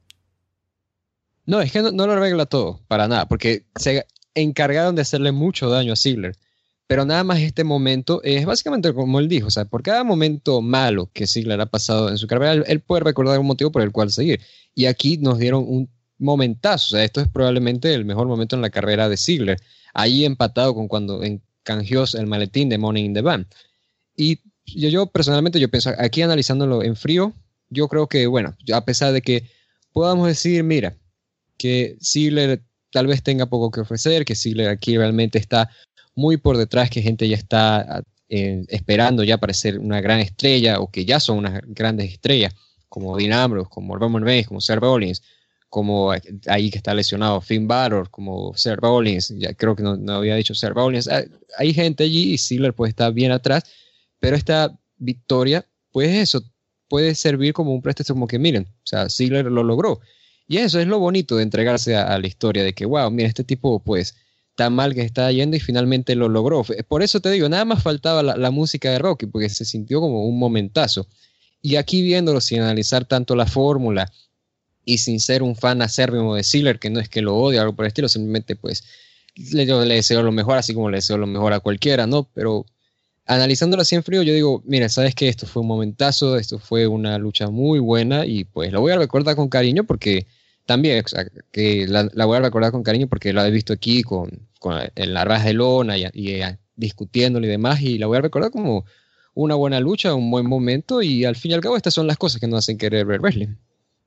No, es que no lo arregla todo, para nada, porque se encargaron de hacerle mucho daño a Ziggler. Pero nada más este momento es básicamente como él dijo, o sea, por cada momento malo que Ziggler ha pasado en su carrera, él puede recordar un motivo por el cual seguir. Y aquí nos dieron un momentazo, o sea, esto es probablemente el mejor momento en la carrera de Ziggler, ahí empatado con cuando canjeó el maletín de Money in the Bank. Y yo personalmente, yo pienso, aquí analizándolo en frío, yo creo que, bueno, a pesar de que podamos decir, mira, que Ziggler tal vez tenga poco que ofrecer, que Ziggler aquí realmente está muy por detrás, que gente ya está esperando ya para ser una gran estrella, o que ya son unas grandes estrellas, como Dean Ambrose, como Roman Reigns, como Seth Rollins, como ahí que está lesionado Finn Balor, como Seth Rollins, ya creo que no había dicho Seth Rollins. Hay gente allí y Ziggler pues está bien atrás, pero esta victoria, pues eso, puede servir como un pretexto, como que miren, o sea, Ziggler lo logró. Y eso es lo bonito de entregarse a la historia, de que wow, mira, este tipo pues tan mal que está yendo y finalmente lo logró. Por eso te digo, nada más faltaba la música de Rocky, porque se sintió como un momentazo. Y aquí viéndolo sin analizar tanto la fórmula y sin ser un fan acérrimo de Ziggler, que no es que lo odie o algo por el estilo, simplemente pues yo le deseo lo mejor, así como le deseo lo mejor a cualquiera, ¿no? Pero analizándolo así en frío, yo digo, mira, sabes que esto fue un momentazo, esto fue una lucha muy buena, y pues lo voy a recordar con cariño, porque también, o sea, que la voy a recordar con cariño porque la he visto aquí en la ras de lona y discutiéndolo y demás, y la voy a recordar como una buena lucha, un buen momento, y al fin y al cabo estas son las cosas que nos hacen querer ver wrestling.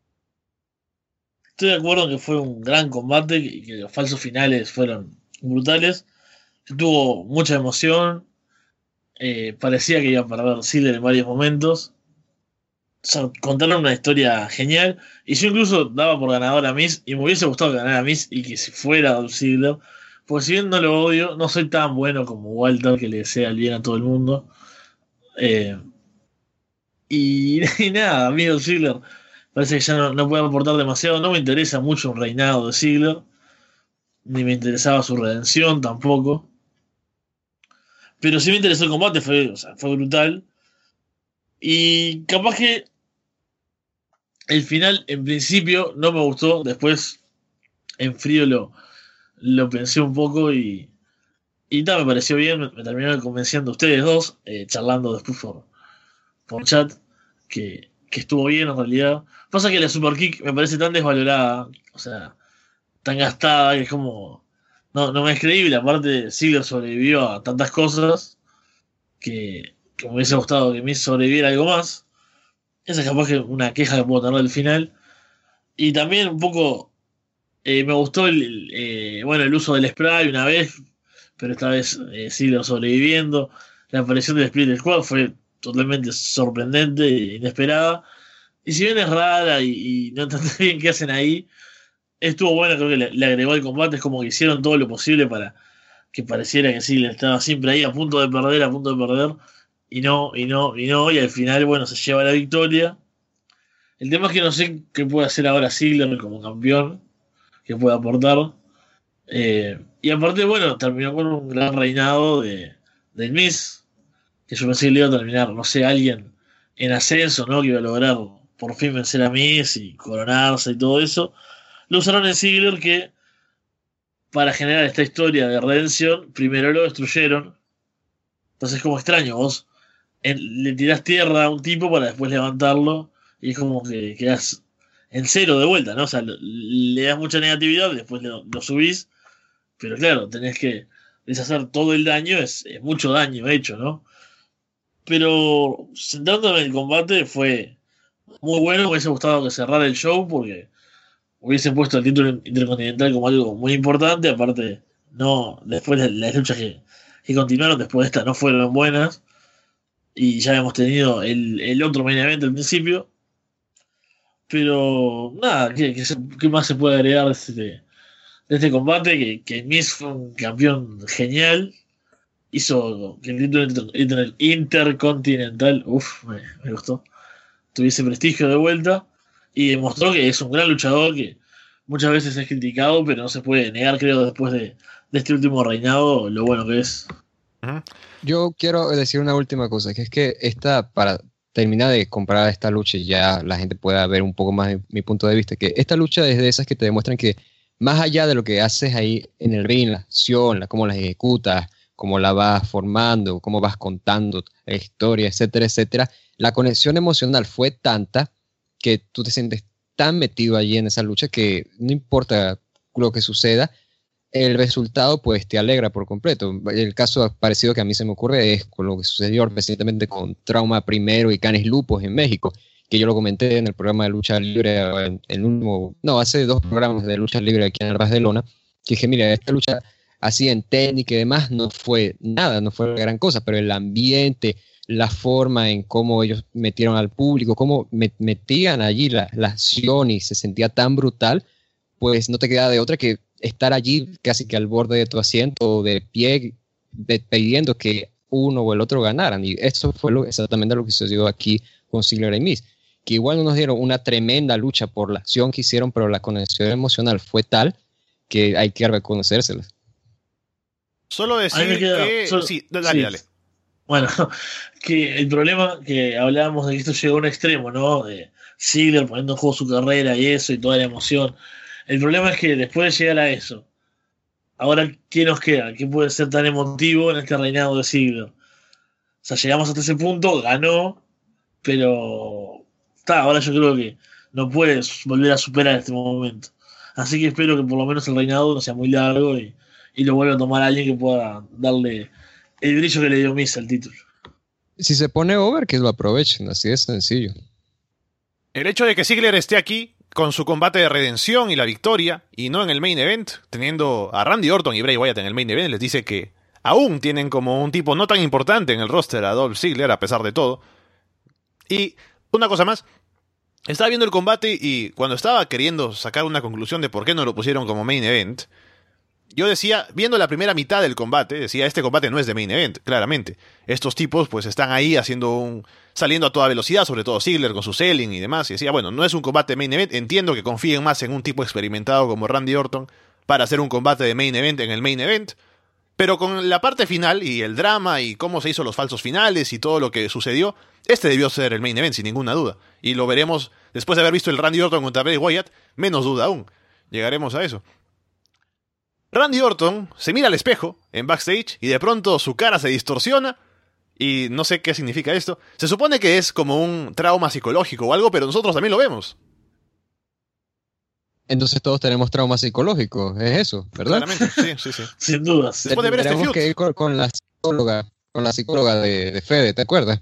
Estoy de acuerdo en que fue un gran combate y que los falsos finales fueron brutales. Tuvo mucha emoción. Parecía que iba a perder Ziggler en varios momentos. sea, contaron una historia genial. Y yo incluso daba por ganador a Miz. Y me hubiese gustado ganar a Miz y que si fuera Dolph Ziggler. Porque si bien no lo odio, no soy tan bueno como Walter que le desea el bien a todo el mundo. Eh, y nada, a mí Dolph Ziggler parece que ya no puede aportar demasiado. No me interesa mucho un reinado de Ziggler. Ni me interesaba su redención tampoco. Pero sí me interesó el combate, fue brutal. Y capaz que el final en principio no me gustó. Después en frío lo pensé un poco y me pareció bien. Me terminaron convenciendo ustedes dos, charlando después por chat, que estuvo bien en realidad. Pasa que la Super Kick me parece tan desvalorada, o sea, tan gastada, que es como... No me es creíble. Aparte, Ziggler sobrevivió a tantas cosas que me hubiese gustado que me sobreviviera algo más. Esa es capaz que una queja que puedo tener del final. Y también un poco me gustó el uso del spray una vez, pero esta vez Ziggler sobreviviendo. La aparición del Split Squad fue totalmente sorprendente e inesperada. Y si bien es rara y no entendí bien qué hacen ahí, estuvo bueno. Creo que le agregó el combate. Es como que hicieron todo lo posible para que pareciera que Ziggler estaba siempre ahí a punto de perder, y al final, bueno, se lleva la victoria. El tema es que no sé qué puede hacer ahora Ziggler como campeón, que puede aportar. Y aparte, bueno, terminó con un gran reinado del Miz, que yo pensé que le iba a terminar, no sé, alguien en ascenso, ¿no? Que iba a lograr por fin vencer a Miz y coronarse y todo eso. Lo usaron en Ziggler, que para generar esta historia de redención, primero lo destruyeron. Entonces es como extraño, vos le tirás tierra a un tipo para después levantarlo y es como que quedás en cero de vuelta, ¿no? O sea, le das mucha negatividad, después lo subís, pero claro, tenés que deshacer todo el daño, es mucho daño hecho, ¿no? Pero centrándome en el combate, fue muy bueno. Me hubiese gustado que cerrara el show porque hubiesen puesto el título intercontinental como algo muy importante. Aparte, no, después las luchas que continuaron después de esta no fueron buenas. Y ya habíamos tenido el otro main event al principio. Pero nada, ¿qué más se puede agregar de este combate? Que Miz fue un campeón genial. Hizo que el título intercontinental, me gustó, tuviese prestigio de vuelta. Y demostró que es un gran luchador que muchas veces es criticado, pero no se puede negar, creo, después de este último reinado, lo bueno que es. Yo quiero decir una última cosa, que es que para terminar de comparar esta lucha y ya la gente pueda ver un poco más mi punto de vista, que esta lucha es de esas que te demuestran que más allá de lo que haces ahí en el ring, la acción, cómo las ejecutas, cómo la vas formando, cómo vas contando la historia, etcétera, etcétera, la conexión emocional fue tanta que tú te sientes tan metido allí en esa lucha que no importa lo que suceda, el resultado pues te alegra por completo. El caso parecido que a mí se me ocurre es con lo que sucedió recientemente con Trauma Primero y Canis Lupus en México, que yo lo comenté en el programa de lucha libre, hace 2 programas de lucha libre aquí en el Ras de Lona, que dije, mira, esta lucha así en técnica y demás no fue nada, no fue gran cosa, pero el ambiente, la forma en cómo ellos metieron al público, cómo metían allí la acción y se sentía tan brutal, pues no te queda de otra que estar allí casi que al borde de tu asiento, de pie, pidiendo que uno o el otro ganaran. Y eso fue exactamente lo que sucedió aquí con Ziggler y Miz, que igual no nos dieron una tremenda lucha por la acción que hicieron, pero la conexión emocional fue tal que hay que reconocérselas. Solo decir sí, dale. Bueno, que el problema que hablábamos de que esto llegó a un extremo, ¿no? De Ziggler poniendo en juego su carrera y eso y toda la emoción. El problema es que después de llegar a eso, ahora, ¿qué nos queda? ¿Qué puede ser tan emotivo en este reinado de Ziggler? O sea, llegamos hasta ese punto, ganó, pero ahora yo creo que no puedes volver a superar este momento. Así que espero que por lo menos el reinado no sea muy largo y lo vuelva a tomar a alguien que pueda darle el brillo que le dio Miz al título. Si se pone over, que lo aprovechen, así de sencillo. El hecho de que Ziggler esté aquí con su combate de redención y la victoria, y no en el main event, teniendo a Randy Orton y Bray Wyatt en el main event, les dice que aún tienen como un tipo no tan importante en el roster a Dolph Ziggler, a pesar de todo. Y Una cosa más. Estaba viendo el combate y cuando estaba queriendo sacar una conclusión de por qué no lo pusieron como main event, yo decía, viendo la primera mitad del combate, decía, este combate no es de main event, claramente. Estos tipos pues están ahí saliendo a toda velocidad, sobre todo Ziggler con su selling y demás. Y decía, bueno, no es un combate de main event, entiendo que confíen más en un tipo experimentado como Randy Orton para hacer un combate de main event en el main event. Pero con la parte final y el drama y cómo se hizo los falsos finales y todo lo que sucedió, este debió ser el main event, sin ninguna duda. Y lo veremos después de haber visto el Randy Orton contra Bray Wyatt, menos duda aún. Llegaremos a eso. Randy Orton se mira al espejo en backstage y de pronto su cara se distorsiona y no sé qué significa esto. Se supone que es como un trauma psicológico o algo, pero nosotros también lo vemos. Entonces todos tenemos traumas psicológicos, es eso, ¿verdad? Claramente, sí. Sin dudas. Después de ver este Tenemos feud. que ir con la psicóloga de Fede, ¿te acuerdas?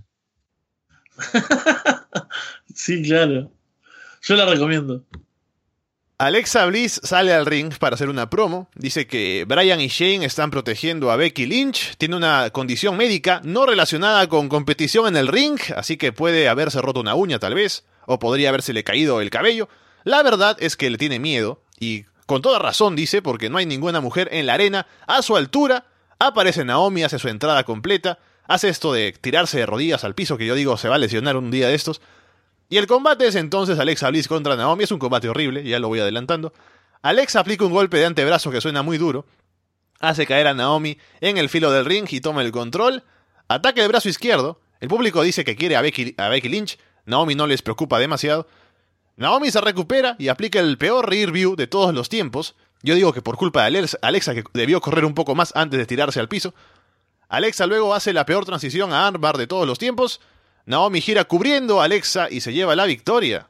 Sí, claro. Yo la recomiendo. Alexa Bliss sale al ring para hacer una promo. Dice que Bryan y Shane están protegiendo a Becky Lynch. Tiene una condición médica no relacionada con competición en el ring, así que puede haberse roto una uña tal vez, o podría habérsele caído el cabello. La verdad es que le tiene miedo, y con toda razón dice, porque no hay ninguna mujer en la arena a su altura. Aparece Naomi, hace su entrada completa, hace esto de tirarse de rodillas al piso, que yo digo se va a lesionar un día de estos. Y el combate es entonces Alexa Bliss contra Naomi. Es un combate horrible, ya lo voy adelantando. Alexa aplica un golpe de antebrazo que suena muy duro, hace caer a Naomi en el filo del ring y toma el control. Ataque de brazo izquierdo. El público dice que quiere a Becky Lynch. Naomi no les preocupa demasiado. Naomi se recupera y aplica el peor rear view de todos los tiempos. Yo digo que por culpa de Alexa, que debió correr un poco más antes de tirarse al piso. Alexa luego hace la peor transición a armbar de todos los tiempos. Naomi gira cubriendo a Alexa y se lleva la victoria.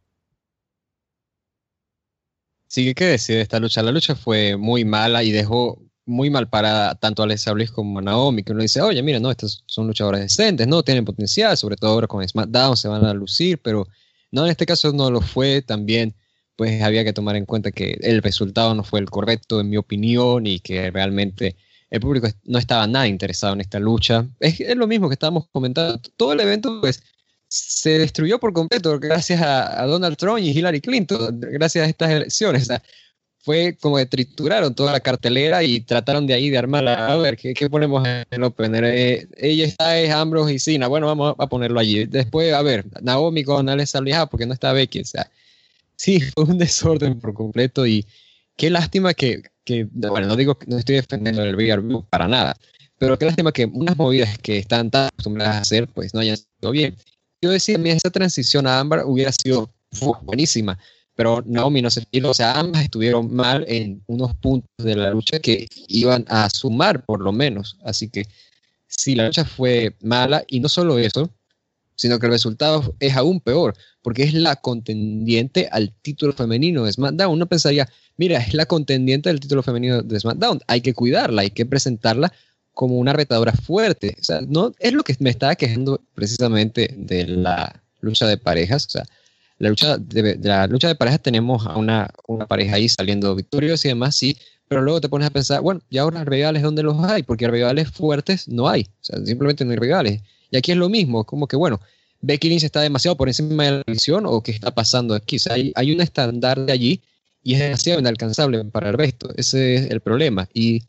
Sí, ¿qué decir de esta lucha? La lucha fue muy mala y dejó muy mal parada tanto a Alexa Bliss como a Naomi, que uno dice, oye, mira, no, estas son luchadoras decentes, no, tienen potencial, sobre todo ahora con SmackDown se van a lucir, pero no, en este caso no lo fue. También pues había que tomar en cuenta que el resultado no fue el correcto, en mi opinión, y que realmente el público no estaba nada interesado en esta lucha. Es lo mismo que estábamos comentando. Todo el evento pues se destruyó por completo gracias a Donald Trump y Hillary Clinton, gracias a estas elecciones. O sea, fue como que trituraron toda la cartelera y trataron de ahí de armarla. A ver, ¿qué ponemos en el opener? Ella está, es Ambrose y Cena. Bueno, vamos a ponerlo allí. Después, a ver, Naomi con Alexa Bliss, porque no está Becky. O sea, sí, fue un desorden por completo y qué lástima que bueno, no estoy defendiendo el VRV para nada, pero qué lástima que unas movidas que están tan acostumbradas a hacer, pues no hayan sido bien. Yo decía, mira, esa transición a Ámbar hubiera sido buenísima, pero Naomi no se tiró. O sea, ambas estuvieron mal en unos puntos de la lucha que iban a sumar por lo menos. Así que sí, la lucha fue mala, y no solo eso, sino que el resultado es aún peor, porque es la contendiente al título femenino de SmackDown. Uno pensaría, mira, es la contendiente del título femenino de SmackDown, hay que cuidarla, hay que presentarla como una retadora fuerte. O sea, no es lo que me estaba quejando precisamente de la lucha de parejas. O sea, la lucha de parejas tenemos a una pareja ahí saliendo victoriosa y demás, sí, pero luego te pones a pensar, bueno, ¿y ahora rivales dónde los hay? Porque rivales fuertes no hay, o sea, simplemente no hay rivales. Y aquí es lo mismo, como que bueno, Becky Lynch está demasiado por encima de la división, o qué está pasando aquí. O sea, hay un estándar de allí y es demasiado inalcanzable para el resto. Ese es el problema. Y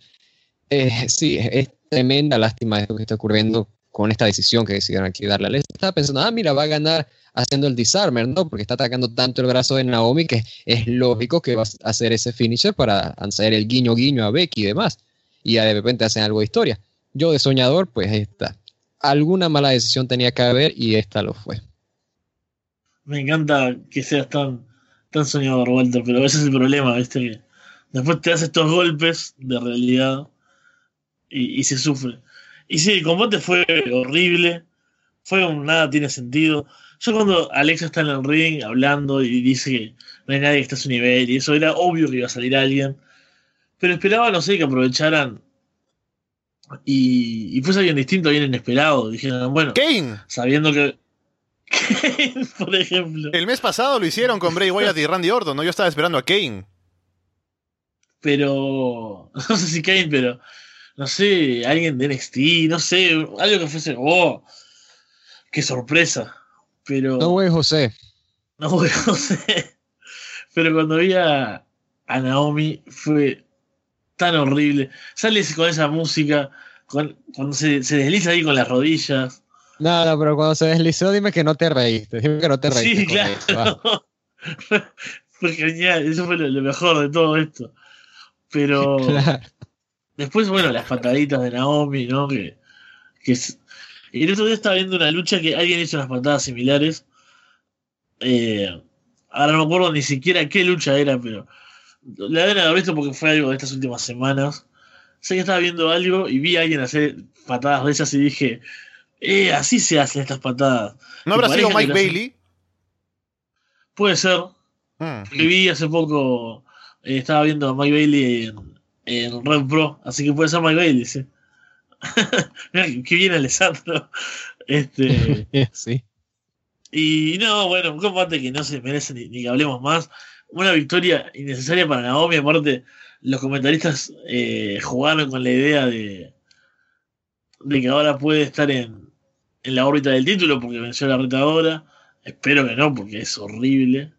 sí, es tremenda lástima esto que está ocurriendo con esta decisión que decidieron aquí darle a Lesnar. Estaba pensando, mira, va a ganar haciendo el disarmer, ¿no? Porque está atacando tanto el brazo de Naomi que es lógico que va a hacer ese finisher para hacer el guiño a Becky y demás. Y ya de repente hacen algo de historia. Yo de soñador, pues ahí está. Alguna mala decisión tenía que haber y esta lo fue. Me encanta que seas tan soñador, Walter, pero ese es el problema, ¿viste? Que después te haces estos golpes de realidad y se sufre. Y sí, el combate fue horrible, nada tiene sentido. Yo cuando Alexa está en el ring hablando y dice que no hay nadie que esté a su nivel, y eso era obvio que iba a salir alguien, pero esperaba, no sé, que aprovecharan y fuese alguien distinto, alguien inesperado. Dijeron, bueno, Kane, sabiendo que Kane, por ejemplo. el mes pasado lo hicieron con Bray Wyatt y Randy Orton, ¿no? Yo estaba esperando a Kane. Pero no sé si Kane, pero no sé, alguien de NXT, no sé, algo que fuese, qué sorpresa. Pero No, güey, José. no, güey, no sé. Pero cuando vi a Naomi fue tan horrible. Sale con esa música, cuando se desliza ahí con las rodillas. No, pero cuando se deslizó, dime que no te reíste. Dime que no te reíste Sí, con claro. eso. Va. Fue genial, eso fue lo mejor de todo esto. Pero Claro. después, bueno, las pataditas de Naomi, ¿no? Y el otro día estaba viendo una lucha que alguien hizo unas patadas similares. Eh, Ahora no me acuerdo ni siquiera qué lucha era, pero la deben haber visto porque fue algo de estas últimas semanas. Sé que estaba viendo algo y vi a alguien hacer patadas de esas y dije, así se hacen estas patadas. ¿No habrá Tipo, sido hay gente Mike que lo hace- Bailey? Puede ser. Mm. Que vi hace poco, estaba viendo a Mike Bailey en Red Pro, así que puede ser Mike Bailey, sí. Mira, qué bien Alessandro. Este, Sí. y no, bueno, un combate que no se merece ni que hablemos más. Una victoria innecesaria para Naomi. Aparte, los comentaristas jugaron con la idea de que ahora puede estar en la órbita del título porque venció a la retadora. Espero que no, porque es horrible.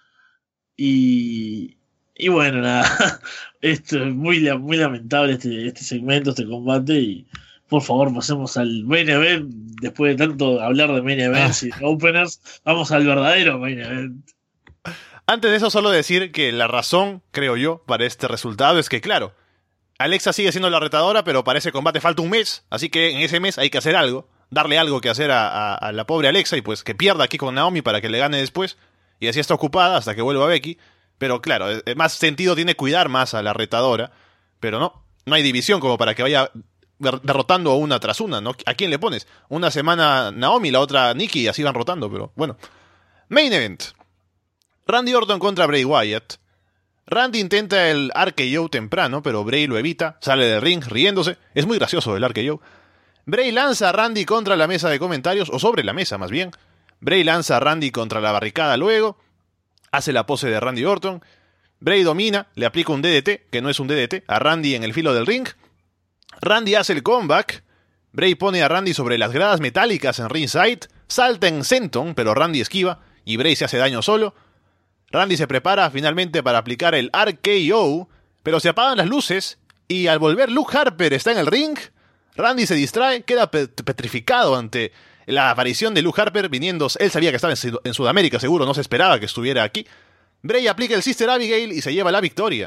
Y, y bueno, nada. Esto es muy lamentable este segmento, este combate. Y por favor, pasemos al main event. Después de tanto hablar de main events y de openers, vamos al verdadero main event. Antes de eso, solo decir que la razón, creo yo, para este resultado es que, claro, Alexa sigue siendo la retadora, pero para ese combate falta un mes, así que en ese mes hay que hacer algo, darle algo que hacer a la pobre Alexa y pues que pierda aquí con Naomi para que le gane después, y así está ocupada hasta que vuelva Becky, pero claro, más sentido tiene cuidar más a la retadora, pero no hay división como para que vaya derrotando a una tras una, ¿no? ¿A quién le pones? Una semana Naomi, la otra Nikki, y así van rotando, pero bueno. Main Event. Randy Orton contra Bray Wyatt. Randy intenta el RKO temprano, pero Bray lo evita, sale del ring riéndose. Es muy gracioso el RKO. Bray lanza a Randy contra la mesa de comentarios, o sobre la mesa más bien. Bray lanza a Randy contra la barricada luego. Hace la pose de Randy Orton. Bray domina, le aplica un DDT, que no es un DDT, a Randy en el filo del ring. Randy hace el comeback. Bray pone a Randy sobre las gradas metálicas en ringside. Salta en senton, pero Randy esquiva y Bray se hace daño solo. Randy se prepara finalmente para aplicar el RKO, pero se apagan las luces y al volver Luke Harper está en el ring. Randy se distrae, queda petrificado ante la aparición de Luke Harper viniendo. Él sabía que estaba en Sudamérica, seguro, no se esperaba que estuviera aquí. Bray aplica el Sister Abigail y se lleva la victoria.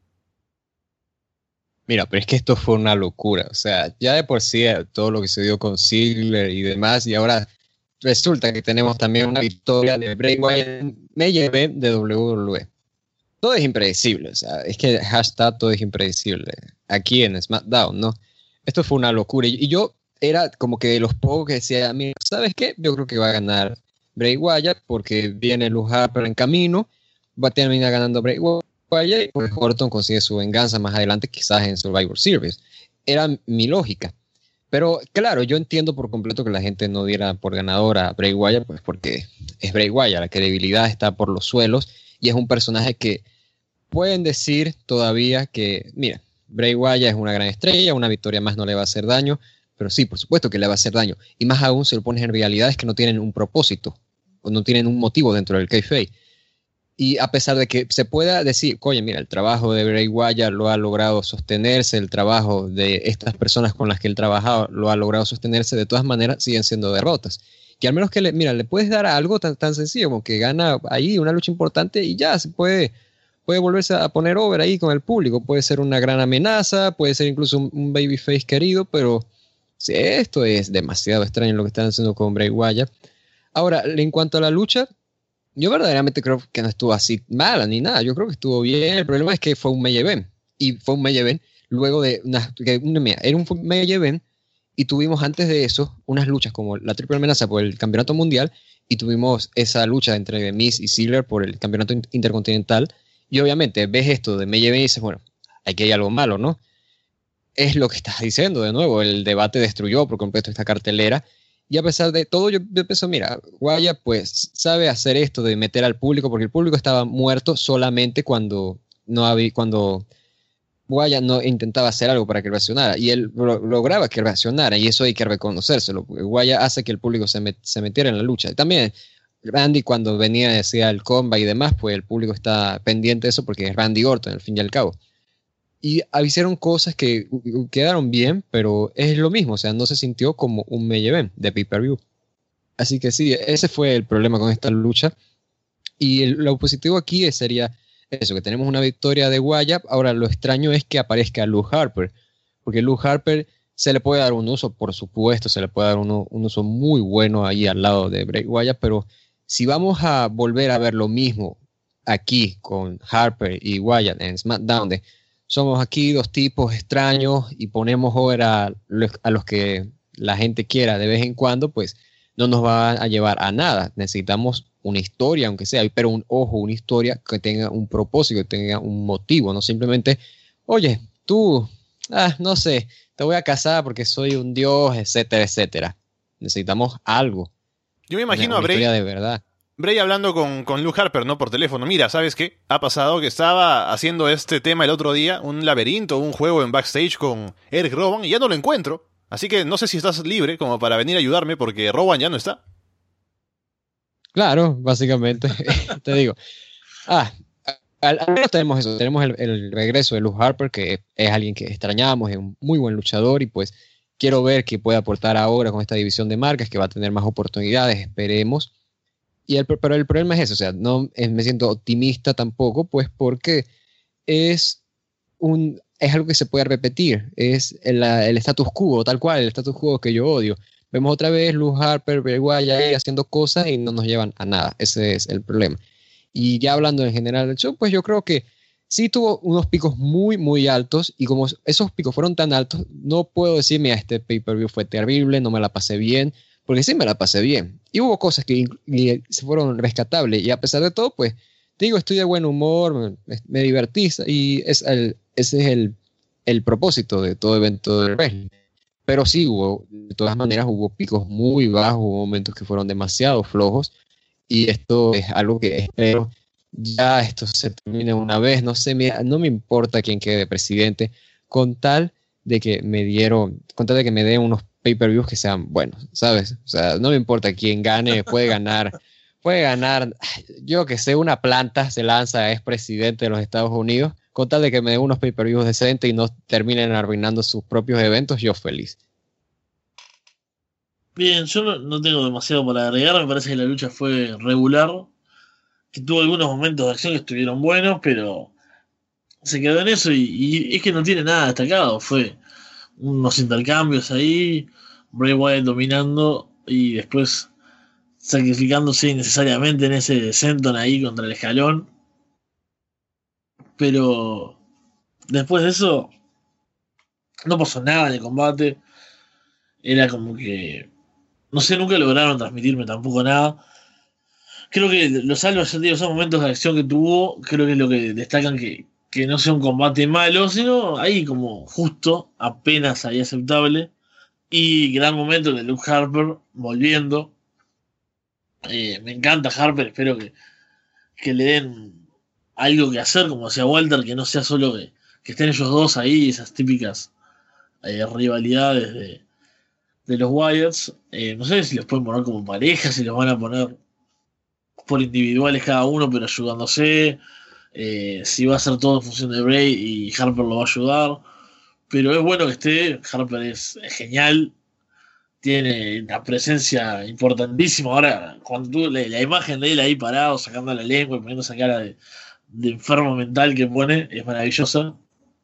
Mira, pero es que esto fue una locura. O sea, ya de por sí todo lo que se dio con Ziggler y demás, y ahora resulta que tenemos también una victoria de Bray Wyatt main event de WWE. Todo es impredecible, o sea, es que hashtag todo es impredecible. Aquí en SmackDown, ¿no? Esto fue una locura. Y yo era como que de los pocos que decía, mira, ¿sabes qué? Yo creo que va a ganar Bray Wyatt porque viene Luke Harper en camino, va a terminar ganando Bray Wyatt y pues Orton consigue su venganza más adelante, quizás en Survivor Series. Era mi lógica. Pero claro, yo entiendo por completo que la gente no diera por ganadora a Bray Wyatt, pues porque es Bray Wyatt, la credibilidad está por los suelos y es un personaje que pueden decir todavía que, mira, Bray Wyatt es una gran estrella, una victoria más no le va a hacer daño, pero sí, por supuesto que le va a hacer daño. Y más aún si lo pones en realidades que no tienen un propósito, o no tienen un motivo dentro del kayfabe. Y a pesar de que se pueda decir, oye, mira, el trabajo de Bray Wyatt lo ha logrado sostenerse, el trabajo de estas personas con las que él trabajaba lo ha logrado sostenerse, de todas maneras siguen siendo derrotas. Y al menos que, le puedes dar algo tan sencillo como que gana ahí una lucha importante y ya se puede volverse a poner over ahí con el público. Puede ser una gran amenaza, puede ser incluso un babyface querido, pero sí, esto es demasiado extraño lo que están haciendo con Bray Wyatt. Ahora, en cuanto a la lucha, yo verdaderamente creo que no estuvo así mala ni nada. Yo creo que estuvo bien. El problema es que fue un main event. Y fue un main event luego de era un main event y tuvimos antes de eso unas luchas como la triple amenaza por el campeonato mundial y tuvimos esa lucha entre Miz y Ziggler por el campeonato intercontinental. Y obviamente ves esto de main event y dices, bueno, aquí hay algo malo, ¿no? Es lo que estás diciendo de nuevo. El debate destruyó por completo esta cartelera. Y a pesar de todo, yo pienso, mira, Wyatt pues sabe hacer esto de meter al público, porque el público estaba muerto solamente cuando Wyatt no intentaba hacer algo para que reaccionara, y él lograba que reaccionara, y eso hay que reconocérselo, porque Wyatt hace que el público se metiera en la lucha. También Randy, cuando venía, decía el combat y demás, pues el público está pendiente de eso porque es Randy Orton, al fin y al cabo. Y hicieron cosas que quedaron bien, pero es lo mismo, o sea, no se sintió como un main event de pay-per-view. Así que sí, ese fue el problema con esta lucha. Y lo positivo aquí sería eso, que tenemos una victoria de Wyatt. Ahora, lo extraño es que aparezca Luke Harper, porque Luke Harper se le puede dar un uso, por supuesto, se le puede dar un uso muy bueno ahí al lado de Bray Wyatt, pero si vamos a volver a ver lo mismo aquí con Harper y Wyatt en SmackDown, somos aquí dos tipos extraños y ponemos ahora a los que la gente quiera de vez en cuando, pues no nos va a llevar a nada. Necesitamos una historia, aunque sea, pero una historia que tenga un propósito, que tenga un motivo, no simplemente, oye, tú, no sé, te voy a casar porque soy un dios, etcétera, etcétera. Necesitamos algo. Yo me imagino una a Bray, historia de verdad. Bray hablando con Luke Harper, ¿no? Por teléfono. Mira, ¿sabes qué? Ha pasado que estaba haciendo este tema el otro día, un laberinto, un juego en backstage con Eric Rowan, y ya no lo encuentro. Así que no sé si estás libre como para venir a ayudarme porque Rowan ya no está. Claro, básicamente, te digo. Al menos tenemos eso, tenemos el regreso de Luke Harper, que es alguien que extrañamos, es un muy buen luchador y pues quiero ver qué puede aportar ahora con esta división de marcas, que va a tener más oportunidades, esperemos. Pero el problema es eso, o sea, no me siento optimista tampoco, pues porque es algo que se puede repetir, es el status quo, tal cual, el status quo que yo odio. Vemos otra vez Luke Harper, Bray Wyatt ahí haciendo cosas y no nos llevan a nada, ese es el problema. Y ya hablando en general del show, pues yo creo que sí tuvo unos picos muy, muy altos, y como esos picos fueron tan altos, no puedo decir, mira, este pay-per-view fue terrible, no me la pasé bien, porque sí me la pasé bien. Y hubo cosas que se fueron rescatables, y a pesar de todo, pues, te digo, estoy de buen humor, me divertí, y ese es el propósito de todo evento de wrestling. Pero sí de todas maneras, hubo picos muy bajos, hubo momentos que fueron demasiado flojos, y esto es algo que espero ya esto se termine una vez, no sé, no me importa quién quede presidente, con tal de que me den unos pay-per-views que sean buenos, ¿sabes? O sea, no me importa quién gane, puede ganar, yo que sé, una planta se lanza, es presidente de los Estados Unidos, con tal de que me den unos pay-per-views decentes y no terminen arruinando sus propios eventos, yo feliz. Bien, yo no tengo demasiado para agregar, me parece que la lucha fue regular, que tuvo algunos momentos de acción que estuvieron buenos, pero se quedó en eso y es que no tiene nada destacado. Fue unos intercambios ahí, Bray Wyatt dominando y después sacrificándose innecesariamente en ese senton ahí contra el escalón. Pero después de eso no pasó nada en el combate. Era como que, no sé, nunca lograron transmitirme tampoco nada. Creo que lo salvo, ya te digo, esos momentos de acción que tuvo, creo que es lo que destacan que no sea un combate malo, sino ahí como justo, apenas ahí aceptable. Y gran momento de Luke Harper volviendo. Me encanta Harper, espero que le den algo que hacer, como decía Walter, que no sea solo que estén ellos dos ahí, esas típicas rivalidades de los Wyatts. No sé si los pueden poner como pareja, si los van a poner por individuales cada uno, pero ayudándose. Si va a ser todo en función de Bray y Harper lo va a ayudar. Pero es bueno que esté. Harper es genial. Tiene una presencia importantísima. Ahora, cuando tú la imagen de él ahí parado, sacando la lengua y poniendo esa cara de enfermo mental que pone, es maravillosa.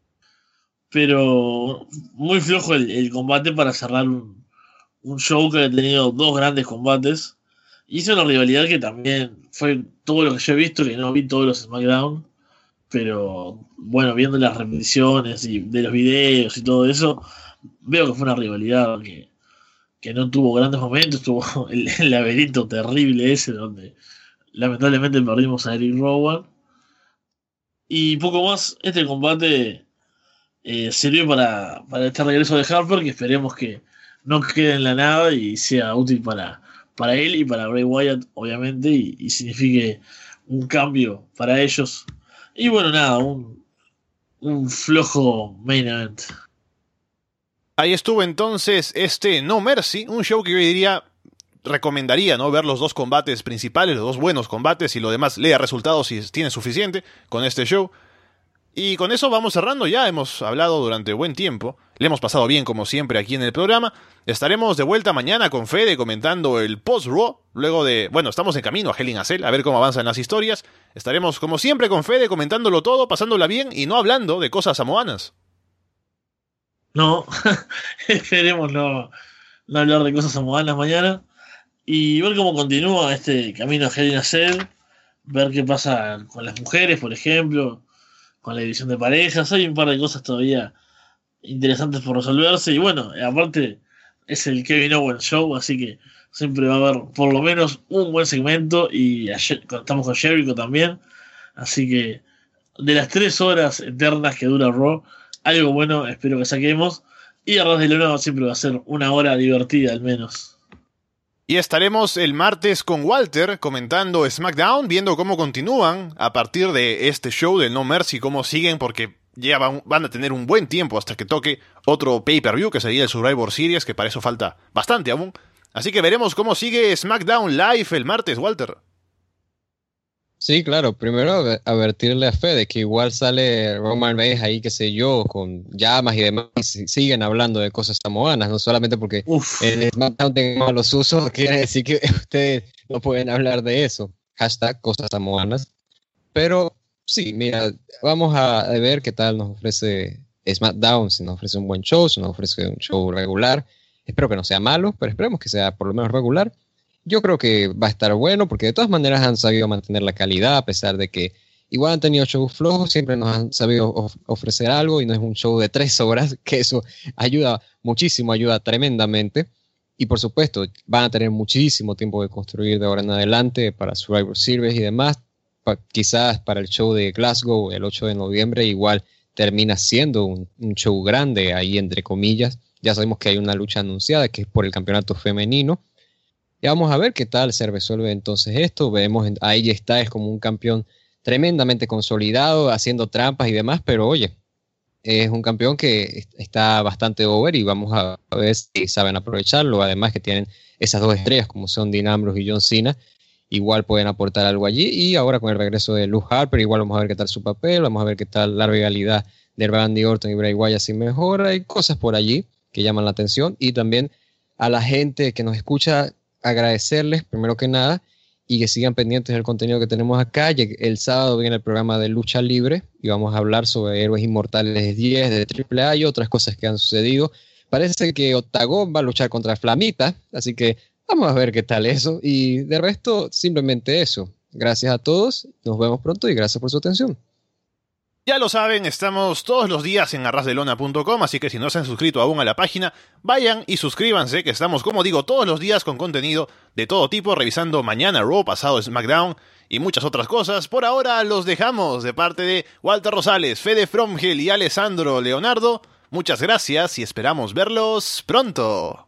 Pero muy flojo el combate para cerrar un show que ha tenido dos grandes combates. Hizo una rivalidad que también fue todo lo que yo he visto, que no vi todos los SmackDown, pero bueno, viendo las repeticiones y de los videos y todo eso, veo que fue una rivalidad que no tuvo grandes momentos, tuvo el laberinto terrible ese donde lamentablemente perdimos a Eric Rowan. Y poco más, este combate sirvió para este regreso de Harper, que esperemos que no quede en la nada y sea útil para él y para Bray Wyatt, obviamente, y signifique un cambio para ellos. Y bueno, nada, un flojo main event. Ahí estuvo entonces No Mercy, un show que yo diría, recomendaría, ¿no? Ver los dos combates principales, los dos buenos combates, y lo demás lea resultados si tiene suficiente con este show. Y con eso vamos cerrando ya, hemos hablado durante buen tiempo, le hemos pasado bien como siempre aquí en el programa. Estaremos de vuelta mañana con Fede comentando el post-Raw, luego de, bueno, estamos en camino a Hell in a Cell, a ver cómo avanzan las historias. Estaremos como siempre con Fede comentándolo todo, pasándola bien y no hablando de cosas samoanas. No, esperemos no hablar de cosas samoanas mañana. Y ver cómo continúa este camino a Hell in a Cell, ver qué pasa con las mujeres, por ejemplo, con la división de parejas. Hay un par de cosas todavía interesantes por resolverse. Y bueno, aparte es el Kevin Owens Show, así que siempre va a haber por lo menos un buen segmento. Y ayer contamos con Jericho también. Así que de las 3 horas eternas que dura Raw, algo bueno espero que saquemos. Y Arras de Lona siempre va a ser una hora divertida al menos. Y estaremos el martes con Walter comentando SmackDown, viendo cómo continúan a partir de este show de No Mercy, cómo siguen, porque ya van a tener un buen tiempo hasta que toque otro pay-per-view, que sería el Survivor Series, que para eso falta bastante aún. Así que veremos cómo sigue SmackDown Live el martes, Walter. Sí, claro. Primero advertirle a Fede que igual sale Roman Reigns ahí, qué sé yo, con llamas y demás, y siguen hablando de cosas samoanas, no solamente porque el SmackDown tenga malos usos, quiere decir que ustedes no pueden hablar de eso. Hashtag cosas samoanas. Pero sí, mira, vamos a ver qué tal nos ofrece SmackDown, si nos ofrece un buen show, si nos ofrece un show regular. Espero que no sea malo, pero esperemos que sea por lo menos regular. Yo creo que va a estar bueno porque de todas maneras han sabido mantener la calidad a pesar de que igual han tenido shows flojos, siempre nos han sabido ofrecer algo y no es un show de 3 horas, que eso ayuda muchísimo, ayuda tremendamente. Y por supuesto, van a tener muchísimo tiempo de construir de ahora en adelante para Survivor Series y demás. Quizás para el show de Glasgow el 8 de noviembre igual termina siendo un show grande ahí entre comillas. Ya sabemos que hay una lucha anunciada que es por el campeonato femenino. Ya vamos a ver qué tal se resuelve entonces esto. Vemos ahí está, es como un campeón tremendamente consolidado, haciendo trampas y demás, pero oye, es un campeón que está bastante over y vamos a ver si saben aprovecharlo. Además que tienen esas 2 estrellas como son Dean Ambrose y John Cena, igual pueden aportar algo allí. Y ahora con el regreso de Luke Harper, igual vamos a ver qué tal su papel, vamos a ver qué tal la rivalidad de Randy Orton y Bray Wyatt si mejora. Hay cosas por allí que llaman la atención y también a la gente que nos escucha, agradecerles primero que nada y que sigan pendientes del contenido que tenemos acá. El sábado viene el programa de Lucha Libre y vamos a hablar sobre Héroes Inmortales 10 de AAA y otras cosas que han sucedido. Parece que Octagon va a luchar contra Flamita, así que vamos a ver qué tal eso. Y de resto, simplemente eso. Gracias a todos, nos vemos pronto y gracias por su atención. Ya lo saben, estamos todos los días en arrasdelona.com, así que si no se han suscrito aún a la página, vayan y suscríbanse, que estamos, como digo, todos los días con contenido de todo tipo, revisando mañana Raw, pasado SmackDown y muchas otras cosas. Por ahora los dejamos de parte de Walter Rosales, Fede Fromgel y Alessandro Leonardo. Muchas gracias y esperamos verlos pronto.